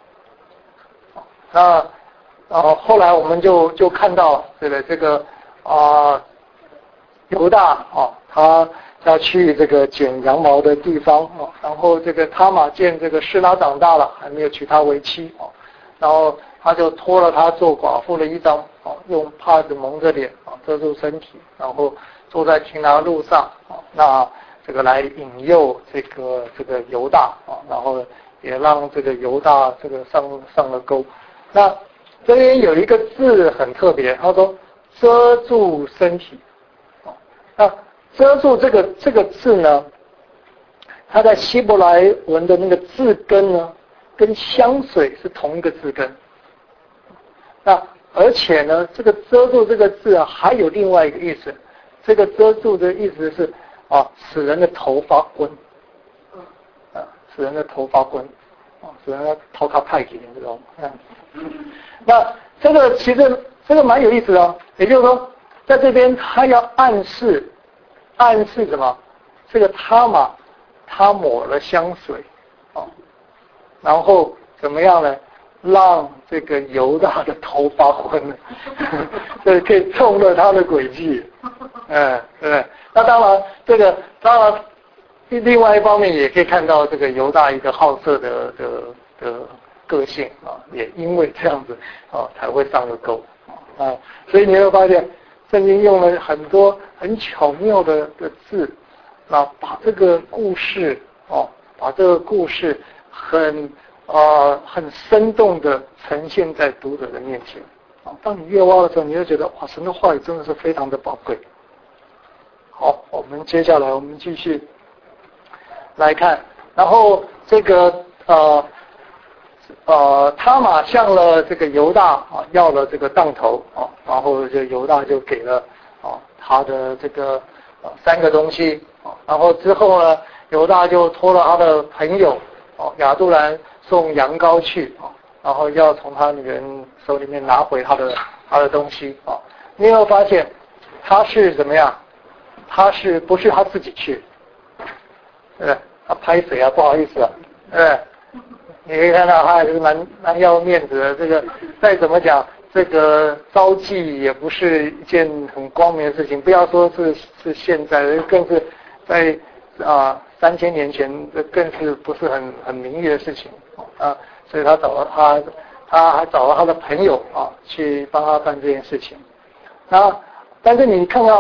那呃后来我们就就看到这个这个啊犹大啊，他要去这个剪羊毛的地方啊，然后这个他玛见这个示拉长大了，还没有娶她为妻啊，然后他就脱了他做寡妇的衣裳啊，用帕子蒙着脸啊，遮住身体，然后坐在群狼路上啊，那这个来引诱这个这个犹大啊，然后也让这个犹大这个上上了钩。那这边有一个字很特别，他说遮住身体。那遮住这个这个字呢，它在希伯来文的那个字根呢，跟香水是同一个字根。那而且呢，这个遮住这个字啊，还有另外一个意思。这个遮住的意思是啊，使人的头发昏，啊，使人的头发昏。使人家头卡派给这种，嗯，那这个其实这个蛮有意思的，也就是说，在这边他要暗示，暗示什么？这个他嘛，他抹了香水，哦，然后怎么样呢？让这个犹大的头发昏了，所以可以中了他的诡计，嗯，对不对？那当然，这个当然。另外一方面也可以看到这个犹大一个好色的的的个性啊，也因为这样子啊才会上了钩啊，所以你会发现圣经用了很多很巧妙的的字，啊，把这个故事哦，把这个故事很啊很生动的呈现在读者的面前啊。当你越挖的时候，你就觉得哇，神的话语真的是非常的宝贵。好，我们接下来我们继续来看，然后这个呃呃，他玛向了这个犹大啊要了这个当头啊，然后这犹大就给了啊他的这个呃三个东西啊，然后之后呢，犹大就托了他的朋友啊亚杜兰送羊羔去啊，然后要从他女人手里面拿回他的他的东西啊。你有没有发现他是怎么样？他是不是他自己去？对，他拍谁啊？不好意思啊，对，你可以看到他还是蛮蛮要面子的。这个再怎么讲，这个招妓也不是一件很光明的事情。不要说是是现在，更是在啊三千年前，更是不是很很名誉的事情啊。所以他找了他，他还找了他的朋友啊，去帮他办这件事情。那但是你看到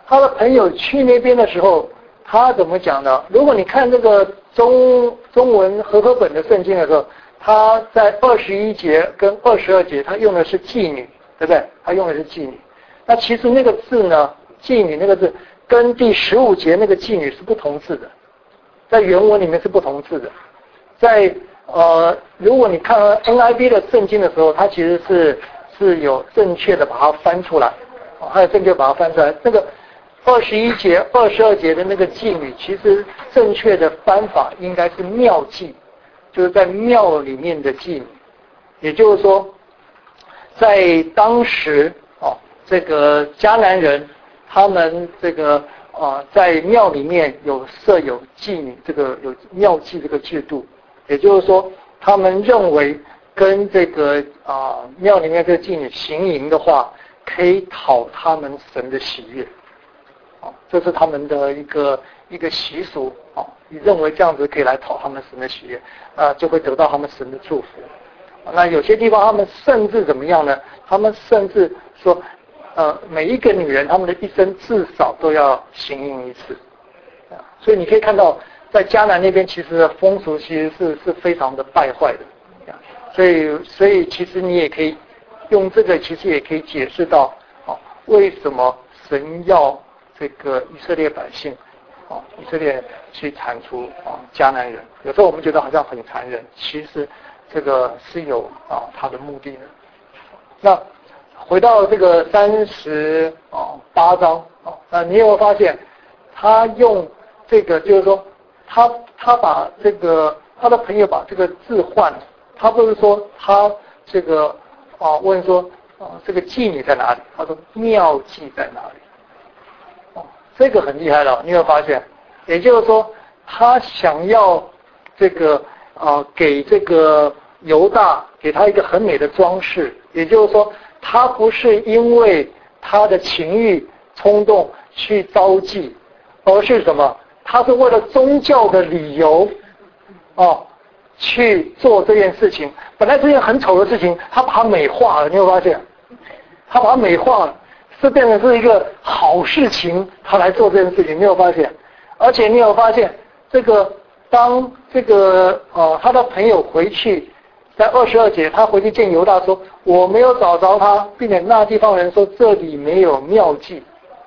他的朋友去那边的时候，他怎么讲呢？如果你看这个中中文和合本的圣经的时候，他在二十一节跟二十二节，他用的是妓女，对不对？他用的是妓女。那其实那个字呢，妓女那个字跟第十五节那个妓女是不同字的，在原文里面是不同字的。在呃，如果你看 N I V 的圣经的时候，它其实是是有正确的把它翻出来，哦，还有正确把它翻出来。那个二十一节、二十二节的那个妓女，其实正确的翻法应该是庙妓，就是在庙里面的妓女。也就是说，在当时哦，这个迦南人他们这个啊、呃，在庙里面有设有妓女，这个有庙妓这个制度。也就是说，他们认为跟这个啊、呃、庙里面这个妓女行淫的话，可以讨他们神的喜悦。这是他们的一个一个习俗啊，你认为这样子可以来讨他们神的喜悦，啊，就会得到他们神的祝福。那有些地方他们甚至怎么样呢？他们甚至说，呃，每一个女人她们的一生至少都要行淫一次。所以你可以看到，在迦南那边其实风俗其实是是非常的败坏的。所以所以其实你也可以用这个，其实也可以解释到，啊，为什么神要这个以色列百姓，啊，以色列去铲除啊迦南人。有时候我们觉得好像很残忍，其实这个是有啊他的目的的。那回到这个三十啊八章啊，那你有没有发现，他用这个就是说，他他把这个他的朋友把这个字换了，他不是说他这个啊问说啊这个妓女在哪里？他说庙妓在哪里？这个很厉害了，你有发现？也就是说，他想要这个啊、呃，给这个犹大给他一个很美的装饰。也就是说，他不是因为他的情欲冲动去招妓，而是什么？他是为了宗教的理由哦去做这件事情。本来这件很丑的事情，他把它美化了，你有发现？他把它美化了。这变成是一个好事情，他来做这件事情，你有发现？而且你有发现，这个当这个呃他的朋友回去，在二十二节，他回去见犹大说：“我没有找着他，并且那地方人说这里没有庙妓。”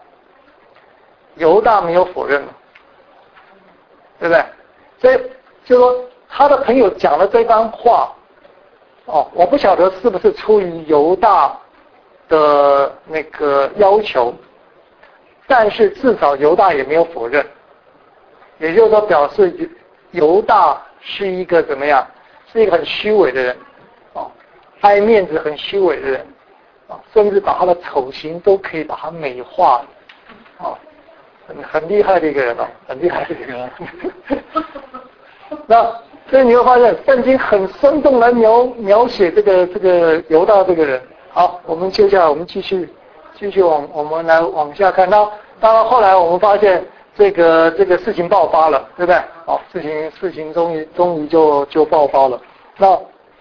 犹大没有否认了，对不对？所以就说他的朋友讲了这番话，哦，我不晓得是不是出于犹大的那个要求，但是至少犹大也没有否认，也就是说表示犹大是一个怎么样，是一个很虚伪的人，哦，爱面子很虚伪的人，啊，甚至把他的丑行都可以把它美化，啊，很很厉害的一个人哦，很厉害的一个人。那所以你会发现，圣经很生动来描描写这个这个犹大这个人。好，我们接下来我们继续继续往我们来往下看。那当然后来我们发现这个这个事情爆发了，对不对？好，事情事情终于终于就就爆发了。那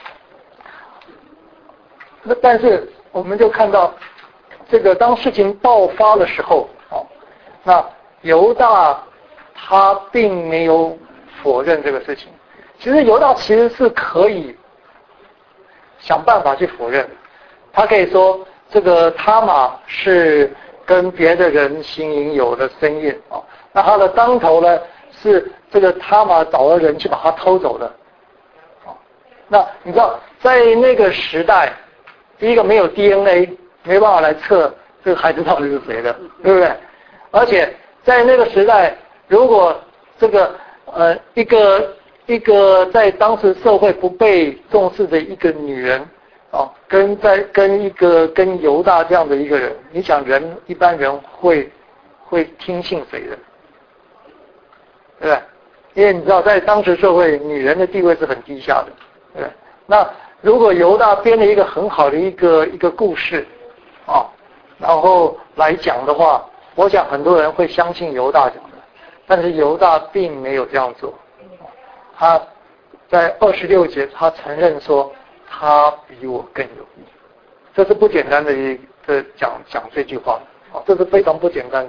那但是我们就看到这个当事情爆发的时候，哦，那犹大他并没有否认这个事情。其实犹大其实是可以想办法去否认。他可以说这个他玛是跟别的人行淫有了身孕啊，那他的当头呢是这个他玛找了人去把他偷走的啊。那你知道在那个时代，第一个没有 D N A， 没办法来测这个孩子到底是谁的，对不对？而且在那个时代，如果这个呃一个一个在当时社会不被重视的一个女人。哦，跟在跟一个跟犹大这样的一个人，你想人一般人会会听信谁的，对不对？因为你知道在当时社会，女人的地位是很低下的，对不对？那如果犹大编了一个很好的一个一个故事，啊、哦，然后来讲的话，我想很多人会相信犹大讲的，但是犹大并没有这样做，他在二十六节他承认说。他比我更有义，这是不简单的一个讲讲这句话，啊，这是非常不简单的，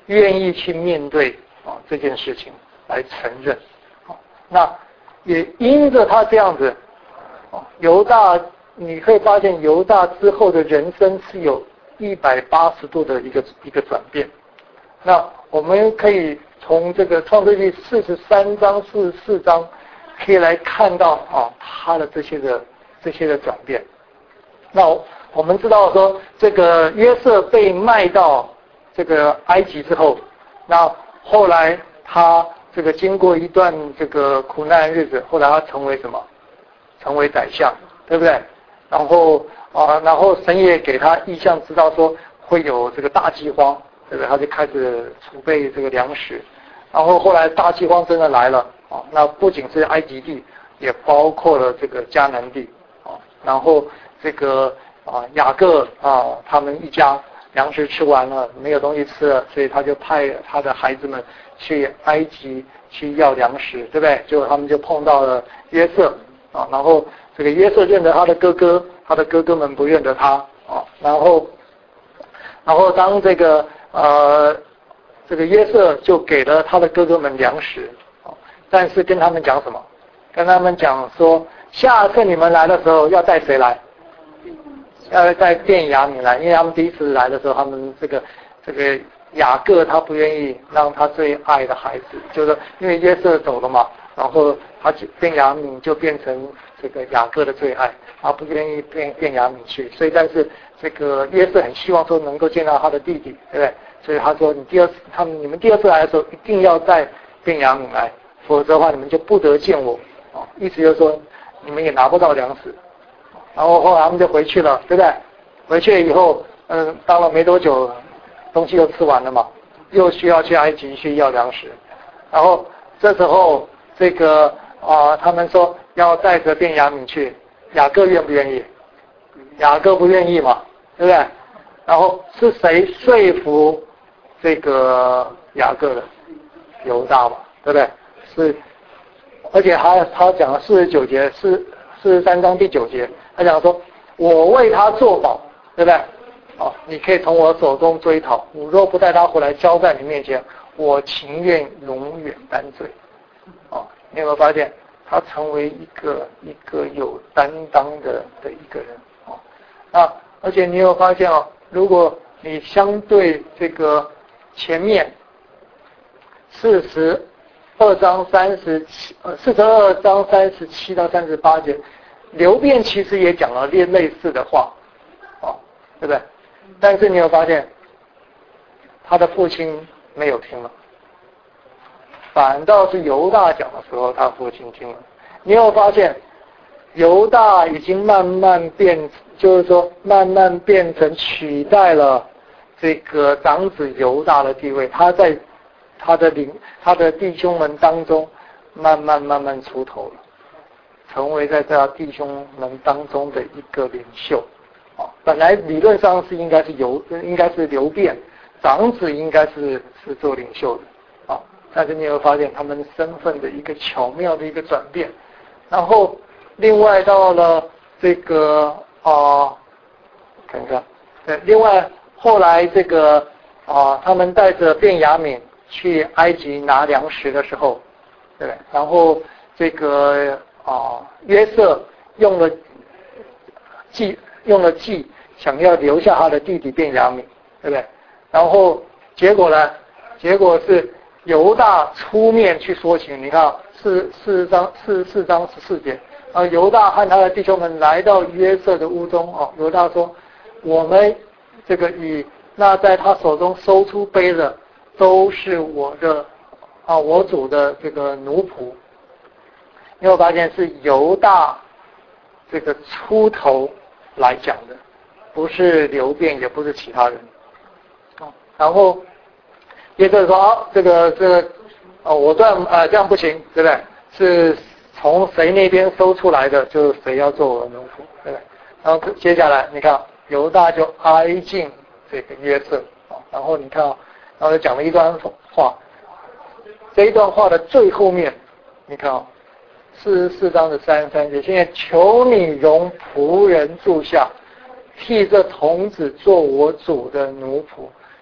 愿意去面对啊这件事情来承认。啊，那也因着他这样子，啊，犹大你可以发现犹大之后的人生是有一百八十度的一个一个转变。那我们可以从这个创世纪四十三章、四十四章可以来看到啊他的这些的这些的转变。那我们知道说，这个约瑟被卖到这个埃及之后，那后来他这个经过一段这个苦难日子，后来他成为什么？成为宰相，对不对？然后啊，然后神也给他意象，知道说会有这个大饥荒，对不对？他就开始储备这个粮食。然后后来大饥荒真的来了啊，那不仅是埃及地，也包括了这个迦南地啊。然后这个啊雅各啊他们一家粮食吃完了，没有东西吃了，所以他就派他的孩子们去埃及去要粮食，对不对？结果他们就碰到了约瑟啊，然后这个约瑟认得他的哥哥，他的哥哥们不认得他啊，然后然后当这个呃这个约瑟就给了他的哥哥们粮食啊，但是跟他们讲什么？跟他们讲说，下次你们来的时候要带谁来？要带便雅悯来，因为他们第一次来的时候，他们这个这个雅各他不愿意让他最爱的孩子，就是因为约瑟走了嘛，然后他就便雅悯就变成这个雅各的最爱，他不愿意便便雅悯去，所以但是这个约瑟很希望说能够见到他的弟弟，对不对？所以他说你第二次他们你们第二次来的时候一定要带便雅悯来，否则的话你们就不得见我啊，意思就是说你们也拿不到粮食。然后后来他们就回去了，对不对？回去以后，嗯，当了没多久，东西都吃完了嘛，又需要去埃及去要粮食。然后这时候，这个啊、呃，他们说要带着便雅悯去，雅各愿不愿意？雅各不愿意嘛，对不对？然后是谁说服这个雅各的？犹大嘛，对不对？是，而且他他讲了四十九节，四四十三章第九节。他讲说，我为他作保，对不对？哦，你可以从我手中追讨，你若不带他回来交在你面前，我情愿永远担罪。哦，你有没有发现他成为一个一个有担当的的一个人？哦，那而且你有发现哦，如果你相对这个前面四十二章三十七呃四十二章三十七到三十八节。流辩其实也讲了类类似的话，哦，对不对？但是你有发现，他的父亲没有听了，反倒是犹大讲的时候，他父亲听了。你有发现，犹大已经慢慢变，就是说慢慢变成取代了这个长子犹大的地位，他在他的领他的弟兄们当中慢慢慢慢出头了。成为在他弟兄们当中的一个领袖，啊，本来理论上是应该是由应该是流辩，长子应该是是做领袖的，啊，但是你有发现他们身份的一个巧妙的一个转变，然后另外到了这个啊，看一下，对，另外后来这个啊，他们带着便雅悯去埃及拿粮食的时候，对，然后这个。啊，约瑟用了计，用了计，想要留下他的弟弟便雅悯，对不对？然后结果呢？结果是犹大出面去说情。你看，四四章四四章十四节，啊，犹大和他的弟兄们来到约瑟的屋中，哦，犹大说：“我们这个与那在他手中收出杯的，都是我的啊，我主的这个奴仆。”你会发现是犹大这个出头来讲的，不是流辩，也不是其他人。然后约瑟说：“啊，这个这个哦，我这样呃这样不行，对不对？是从谁那边收出来的，就谁要做我的奴仆，对不对？”然后接下来你看犹大就挨近这个约瑟啊，然后你看啊，然后就讲了一段话，这一段话的最后面，你看啊。四十四章的三十三节，现在求你容仆人住下，替这童子做我主的奴仆，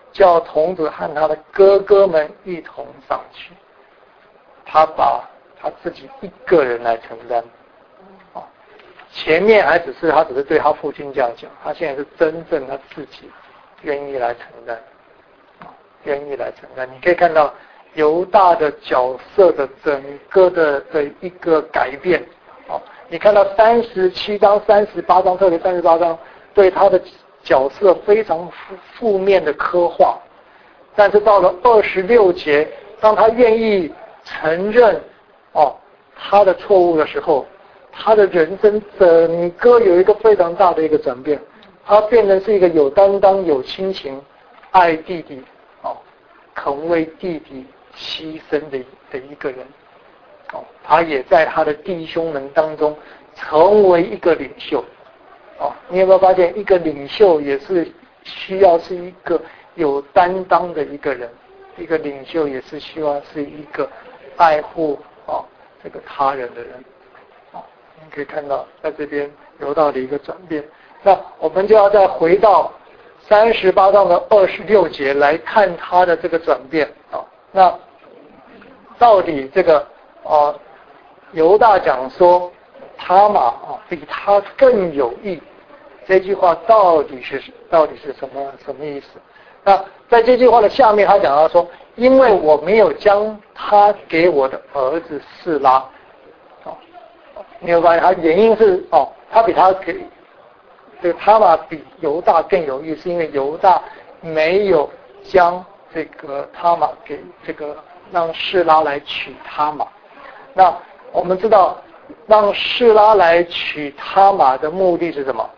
叫童子和他的哥哥们一同上去。他把他自己一个人来承担。啊，前面还只是他只是对他父亲这样讲，他现在是真正他自己愿意来承担，啊，愿意来承担。你可以看到犹大的角色的整个的的一个改变。啊，你看到三十七章、三十八章，特别三十八章对他的角色非常负负面的刻画，但是到了二十六节，当他愿意承认哦他的错误的时候，他的人生整个有一个非常大的一个转变，他变成是一个有担当、有亲情、爱弟弟哦，肯为弟弟牺牲的的一个人哦，他也在他的弟兄们当中成为一个领袖哦。你有没有发现，一个领袖也是需要是一个有担当的一个人，一个领袖也是需要是一个爱护哦这个他人的人。哦，你可以看到在这边犹大的一个转变。那我们就要再回到三十八章的二十六节来看他的这个转变啊。那到底这个啊犹大讲说他玛啊比他更有益，这句话到底是到底是什么什么意思？那在这句话的下面，他讲到说，因为我没有将他给我的儿子示拉，哦，你有发现他原因是哦，他比他给这个他玛比犹大更有益，是因为犹大没有将这个他玛给这个让示拉来娶他玛。那我们知道，让示拉来娶他玛的目的是什么？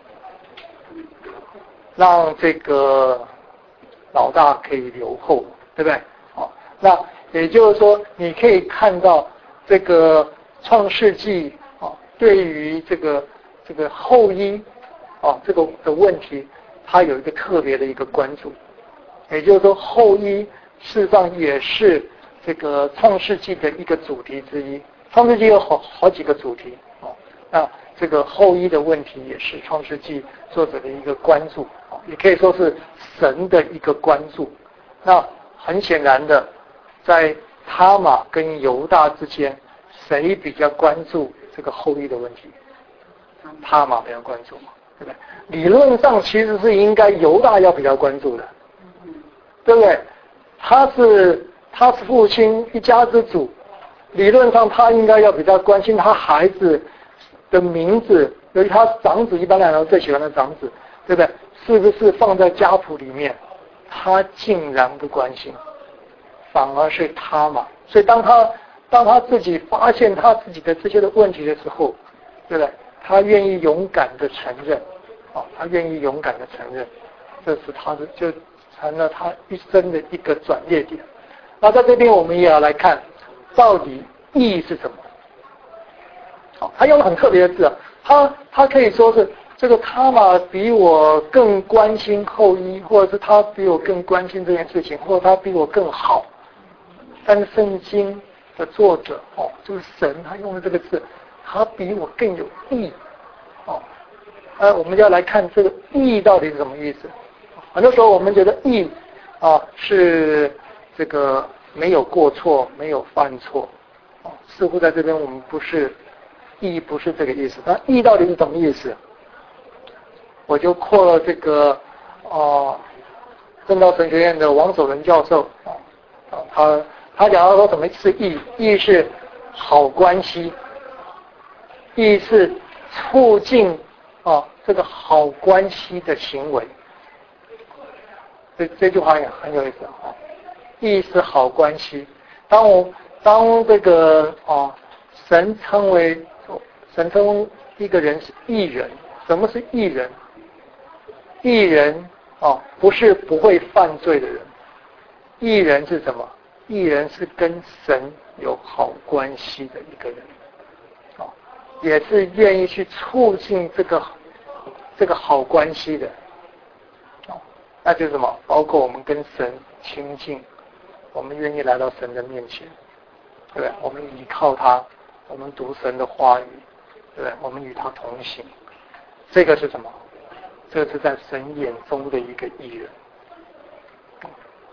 让这个老大可以留后，对不对？好，那也就是说，你可以看到这个创世纪啊，对于这个这个后裔啊这个的问题，它有一个特别的一个关注。也就是说，后裔事实上也是这个创世纪的一个主题之一。创世纪有好好几个主题啊，那这个后裔的问题也是创世纪作者的一个关注。也可以说是神的一个关注。那很显然的，在他玛跟犹大之间，谁比较关注这个后裔的问题？他玛比较关注嘛，对不对？理论上其实是应该犹大要比较关注的，对不对？他是他是父亲一家之主，理论上他应该要比较关心他孩子的名字，由于他长子，一般来说最喜欢的长子，对不对？是不是放在家谱里面，他竟然不关心，反而是他嘛？所以当他当他自己发现他自己的这些的问题的时候，对不对？他愿意勇敢的承认，啊，他愿意勇敢的承认，这是他的就成了他一生的一个转捩点。那在这边我们也要来看，到底义是什么？好，他用了很特别的字啊，他他可以说是。这个他玛比我更关心后裔，或者是他比我更关心这件事情，或者他比我更好。但是圣经的作者哦，就是神，他用的这个字，他比我更有益哦。呃，我们就要来看这个义到底是什么意思。很多时候我们觉得义啊是这个没有过错，没有犯错哦，似乎在这边我们不是义，不是这个意思。那义到底是什么意思？我就扩了这个哦，正道神学院的王守仁教授啊，他他讲到说什么是义？义是好关系，义是促进啊这个好关系的行为。这这句话也很有意思啊，义是好关系。当我当这个啊神称为神称一个人是义人，什么是义人？义人哦，不是不会犯罪的人。义人是什么？义人是跟神有好关系的一个人，哦，也是愿意去促进这个这个好关系的，哦，那就是什么？包括我们跟神亲近，我们愿意来到神的面前，对不对？我们依靠他，我们读神的话语，对不对？我们与他同行，这个是什么？这是在神眼中的一个义人。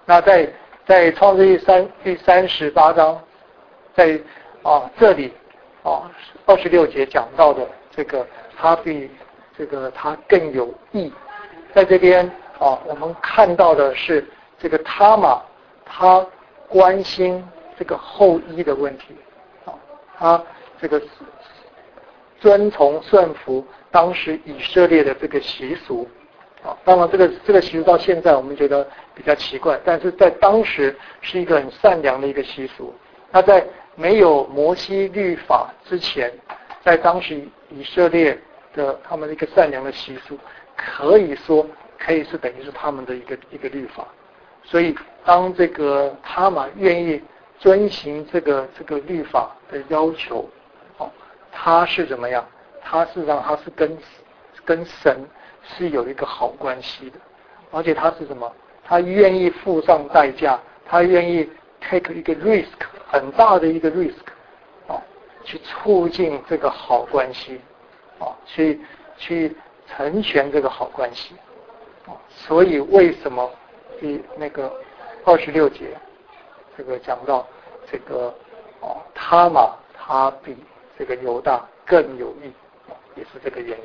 那在在创世记三第三十八章，在啊这里啊二十六节讲到的这个，他比这个他更有益。在这边啊，我们看到的是这个他玛，他关心这个后裔的问题啊，他这个遵从顺服当时以色列的这个习俗。啊，当然这个这个习俗到现在我们觉得比较奇怪，但是在当时是一个很善良的一个习俗。那在没有摩西律法之前，在当时以色列的他们的一个善良的习俗，可以说可以是等于是他们的一个一个律法。所以当这个他们愿意遵行这个这个律法的要求，哦，他是怎么样？他事实上他是跟跟神是有一个好关系的，而且他是什么？他愿意付上代价，他愿意 take 一个 risk， 很大的一个 risk， 啊，去促进这个好关系，啊，去去成全这个好关系，啊，所以为什么第那个二十六节这个讲到这个哦，他玛他比这个犹大更有益，也是这个原因。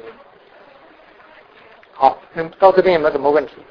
好，那到这边有没有什么问题？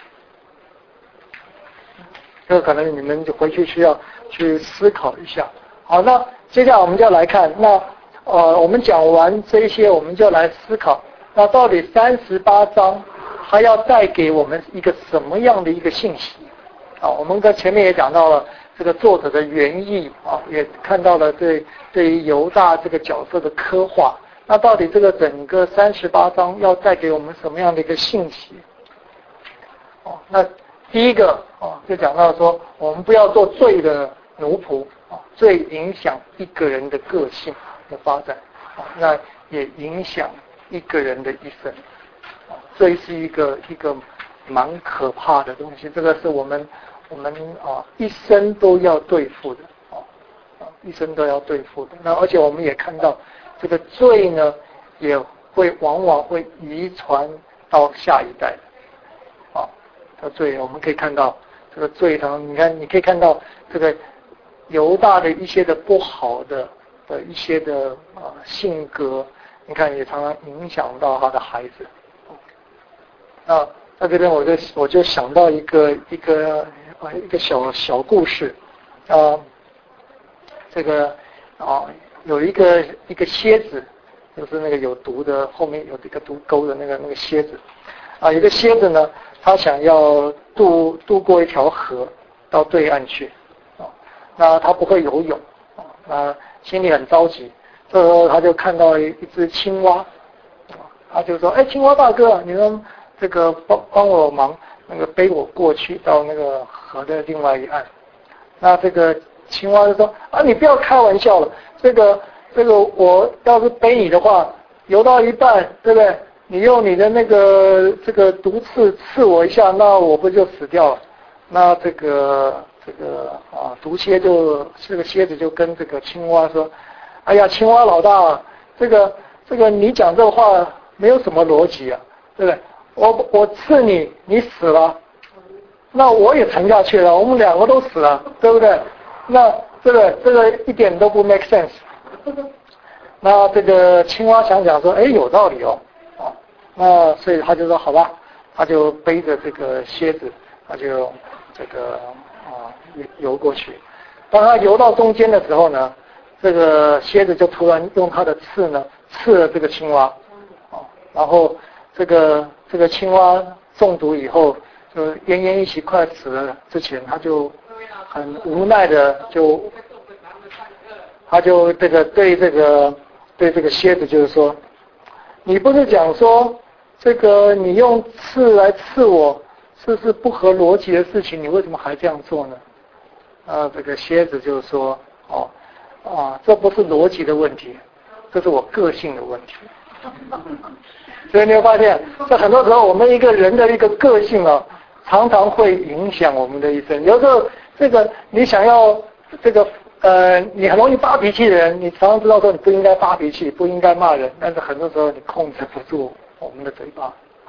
这个可能你们就回去需要去思考一下。好，那接下来我们就来看，那呃，我们讲完这些，我们就来思考，那到底三十八章还要带给我们一个什么样的一个信息？啊，我们在前面也讲到了这个作者的原意啊，也看到了对对于犹大这个角色的刻画。那到底这个整个三十八章要带给我们什么样的一个信息？哦，那第一个哦，就讲到说，我们不要做罪的奴仆啊，罪影响一个人的个性的发展啊，那也影响一个人的一生啊，罪是一个一个蛮可怕的东西，这个是我们我们啊一生都要对付的啊啊，一生都要对付的。那而且我们也看到。这个罪呢，也会往往会遗传到下一代的，啊，这罪我们可以看到这个罪上，你看你可以看到这个犹大的一些的不好的的一些的啊性格，你看也常常影响到他的孩子。那在这边我就我就想到一个一个啊一个小小故事，啊，这个啊。有一个一个蝎子，就是那个有毒的，后面有一个毒钩的那个那个蝎子，啊，有个蝎子呢，他想要渡渡过一条河到对岸去，啊，那他不会游泳，啊，那心里很着急，这时候他就看到一一只青蛙，啊，他就说，哎，青蛙大哥，你能这个帮帮我忙，那个背我过去到那个河的另外一岸，那这个青蛙就说，啊，你不要开玩笑了。这个这个，我要是背你的话，游到一半，对不对？你用你的那个这个毒刺刺我一下，那我不就死掉了？那这个这个啊，毒蝎就这个蝎子就跟这个青蛙说：“哎呀，青蛙老大，这个这个你讲这话没有什么逻辑啊，对不对？我我刺你，你死了，那我也沉下去了，我们两个都死了，对不对？那。”这个这个一点都不 make sense。那这个青蛙想想说，哎，有道理哦，啊，那所以他就说好吧，他就背着这个蝎子，他就这个啊游过去。当他游到中间的时候呢，这个蝎子就突然用它的刺呢刺了这个青蛙，啊，然后这个这个青蛙中毒以后，就奄奄一息快死了之前，他就。很无奈的就，他就这个对这个对这个蝎子就是说，你不是讲说这个你用刺来刺我，这是不合逻辑的事情，你为什么还这样做呢？啊，这个蝎子就是说，哦，啊，这不是逻辑的问题，这是我个性的问题。所以你会发现，在很多时候我们一个人的一个个性啊，常常会影响我们的一生。有时候。这个你想要这个呃，你很容易发脾气的人，你常常知道说你不应该发脾气，不应该骂人，但是很多时候你控制不住我们的嘴巴，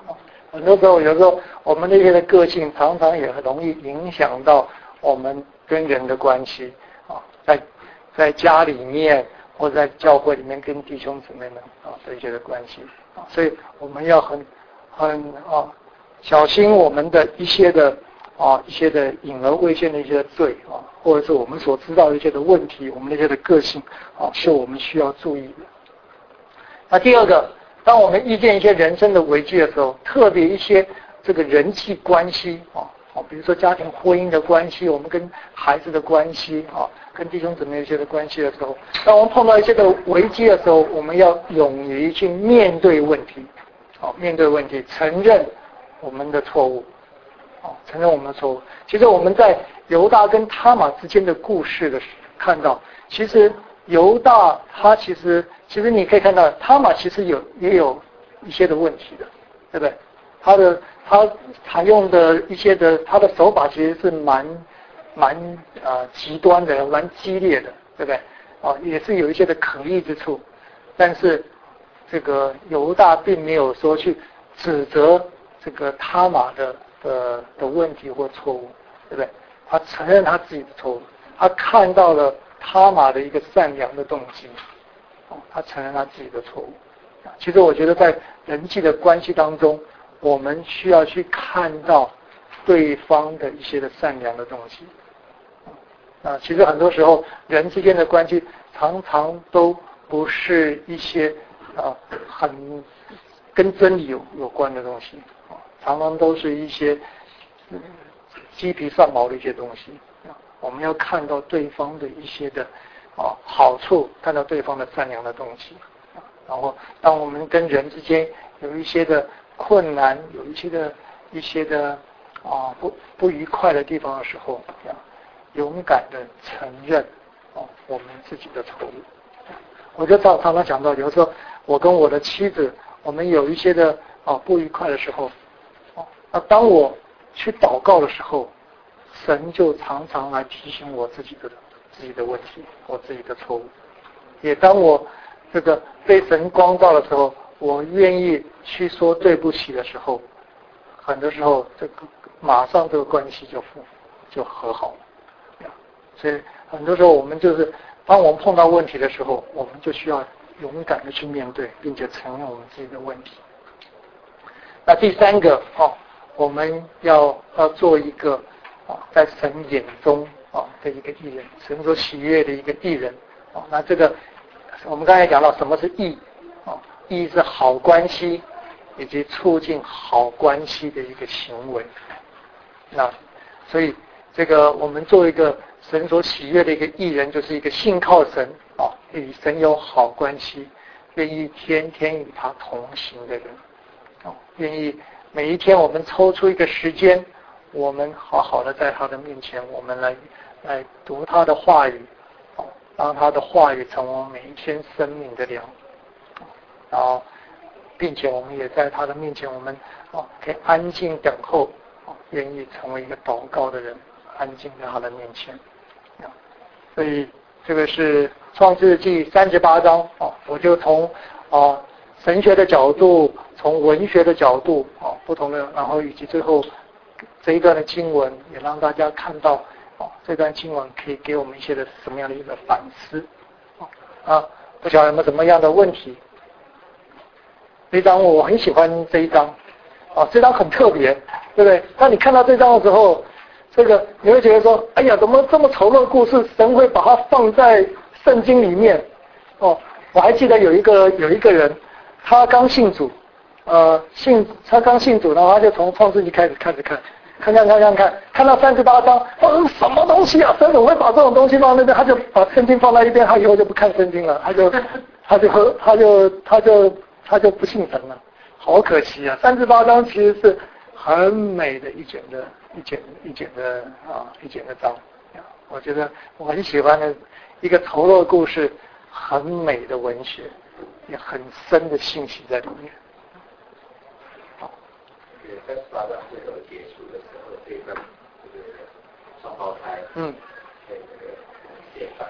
很多时候，有时候我们那些的个性常常也很容易影响到我们跟人的关系啊，在在家里面或在教会里面跟弟兄姊妹们啊的一些的关系啊，所以我们要很很啊小心我们的一些的啊一些的隐而未现的一些的罪啊，或者是我们所知道的一些的问题，我们那些的个性啊，是我们需要注意的。那第二个，当我们遇见一些人生的危机的时候，特别一些这个人际关系啊，啊，比如说家庭婚姻的关系，我们跟孩子的关系啊，跟弟兄姊妹一些的关系的时候，当我们碰到一些的危机的时候，我们要勇于去面对问题，啊，面对问题，承认我们的错误，啊，承认我们的错误。其实我们在犹大跟他玛之间的故事的时候看到，其实犹大他其实。其实你可以看到，他玛其实有也有一些的问题的，对不对？他的他采用的一些的他的手法其实是蛮蛮啊、呃、极端的，蛮激烈的，对不对？啊，也是有一些的可疑之处。但是这个犹大并没有说去指责这个他玛的的的问题或错误，对不对？他承认他自己的错误，他看到了他玛的一个善良的动机。他承认他自己的错误。其实我觉得在人际的关系当中，我们需要去看到对方的一些的善良的东西。啊，其实很多时候人之间的关系常常都不是一些啊很跟真理有有关的东西，啊，常常都是一些嗯鸡皮蒜毛的一些东西。啊，我们要看到对方的一些的。啊，好处，看到对方的善良的东西，然后当我们跟人之间有一些的困难，有一些的一些的啊不不愉快的地方的时候，啊，勇敢的承认啊我们自己的错误。我就常常常讲到，有时候我跟我的妻子，我们有一些的啊不愉快的时候，啊，那当我去祷告的时候，神就常常来提醒我自己的。自己的问题，我自己的错误，也当我这个被神光照的时候，我愿意去说对不起的时候，很多时候这个马上这个关系就复就和好了。所以很多时候我们就是当我们碰到问题的时候，我们就需要勇敢的去面对，并且承认我们自己的问题。那第三个哦，我们要要做一个啊，在神眼中。啊的一个义人，神所喜悦的一个义人啊。那这个我们刚才讲到什么是义啊？义是好关系以及促进好关系的一个行为。那所以这个我们做一个神所喜悦的一个义人，就是一个信靠神啊，与神有好关系，愿意天天与他同行的人啊，愿意每一天我们抽出一个时间，我们好好的在他的面前，我们来。来读他的话语，让他的话语成为我们每一天生命的粮，然后，并且我们也在他的面前，我们啊可以安静等候，愿意成为一个祷告的人，安静在他的面前。所以这个是创世纪三十八章啊，我就从啊神学的角度，从文学的角度啊不同的，然后以及最后这一段的经文，也让大家看到。哦，这段经文可以给我们一些的什么样的一个反思？啊，不晓得有没有什么样的问题？这一章我很喜欢这一章，啊，这一章很特别，对不对？当你看到这章的时候，这个你会觉得说，哎呀，怎么这么丑陋的故事，神会把它放在圣经里面？哦，我还记得有一个有一个人，他刚信主，呃，信他刚信主，然后他就从创世纪开始看着看。看看看看看，看到三十八章，哦，什么东西啊？神怎么会把这种东西放在那边？他就把圣经放在一边，他以后就不看圣经了，他就，他就他就他就他就不信神了，好可惜啊！三十八章其实是很美的一卷的一卷一卷的啊一卷的章，我觉得我很喜欢的一个丑陋的故事，很美的文学，也很深的信息在里面。 在十八章最后结束的时候，这一段这个双胞胎，嗯，对这个协反，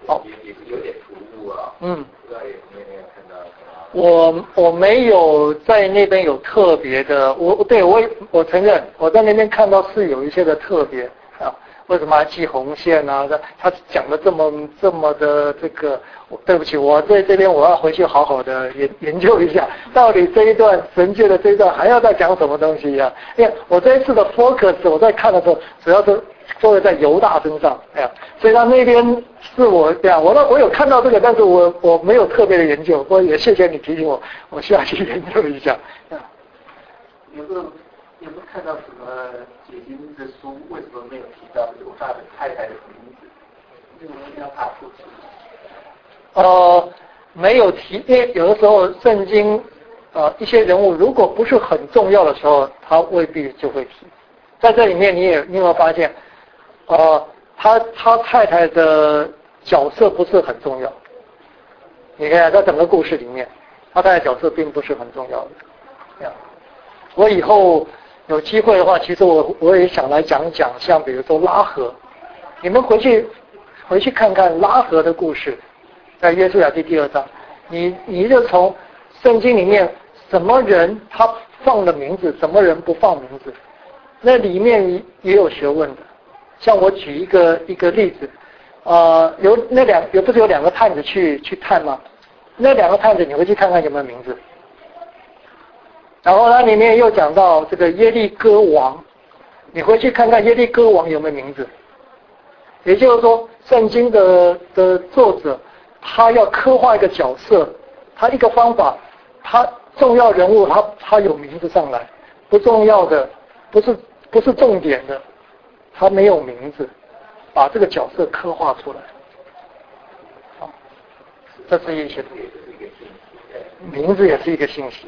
哦， 也也有点突兀啊。 嗯。 不知道有没有看到？ 我我没有在那边有特别的，我对我我承认我在那边看到是有一些的特别啊，为什么还系红线啊？他讲的这么这么的这个，对不起，我在这边我要回去好好的研研究一下，到底这一段神界的这一段还要再讲什么东西呀、啊？因为我这一次的 focus 我在看的时候，主要是做在犹大身上，哎呀，所以他那边是我这样，我我有看到这个，但是我我没有特别的研究，不过也谢谢你提醒我，我需要去研究一下。 有没有有没有看到什么解经的书？为什么没有提到犹大的太太的名字？为什么要他出题？ 呃，没有提，因为有的时候圣经呃一些人物如果不是很重要的时候，他未必就会提。在这里面你也你有没有发现？呃，他他太太的角色不是很重要。你看，在整个故事里面，他太太角色并不是很重要的。这样，我以后有机会的话，其实我我也想来讲讲，像比如说拉合，你们回去回去看看拉合的故事，在约书亚记第二章，你你就从圣经里面什么人他放了名字，什么人不放名字，那里面也有学问的。像我举一个一个例子，呃，有那两有不是有两个探子去去探吗？那两个探子你回去看看有没有名字。然后它里面又讲到这个耶利哥王，你回去看看耶利哥王有没有名字。也就是说，圣经的的作者他要刻画一个角色，他一个方法，他重要人物他他有名字上来，不重要的不是不是重点的。他没有名字，把这个角色刻画出来。好，这是一些名字也是一个信息。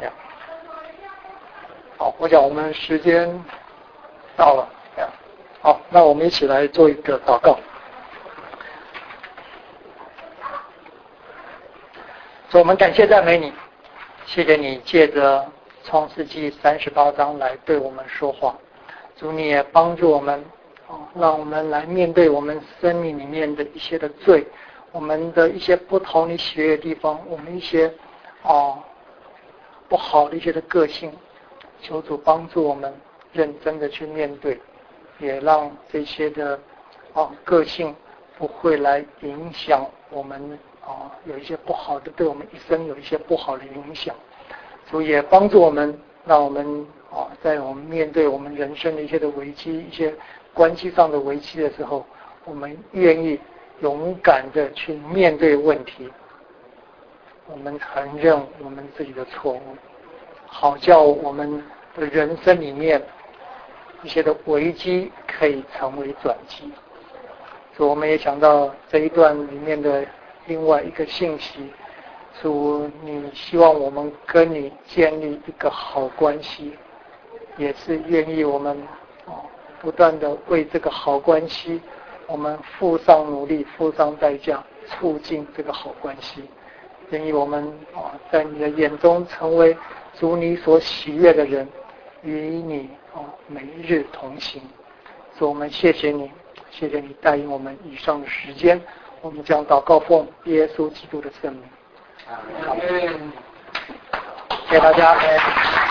好，我想我们时间到了。好，那我们一起来做一个祷告。所以我们感谢赞美你，谢谢你借着创世纪三十八章来对我们说话。主，你也帮助我们，哦，让我们来面对我们生命里面的一些的罪，我们的一些不讨你喜悦的地方，我们一些哦不好的一些的个性，求主帮助我们认真的去面对，也让这些的哦个性不会来影响我们哦有一些不好的，对我们一生有一些不好的影响。主也帮助我们，让我们啊，在我们面对我们人生的一些的危机、一些关系上的危机的时候，我们愿意勇敢的去面对问题，我们承认我们自己的错误，好叫我们的人生里面一些的危机可以成为转机。所以我们也讲到这一段里面的另外一个信息，主，你希望我们跟你建立一个好关系，也是愿意我们哦不断的为这个好关系，我们付上努力，付上代价，促进这个好关系。愿意我们啊在你的眼中成为主你所喜悦的人，与你啊每日同行。所以我们谢谢你，谢谢你带领我们以上的时间，我们将祷告奉耶稣基督的圣名。谢谢大家。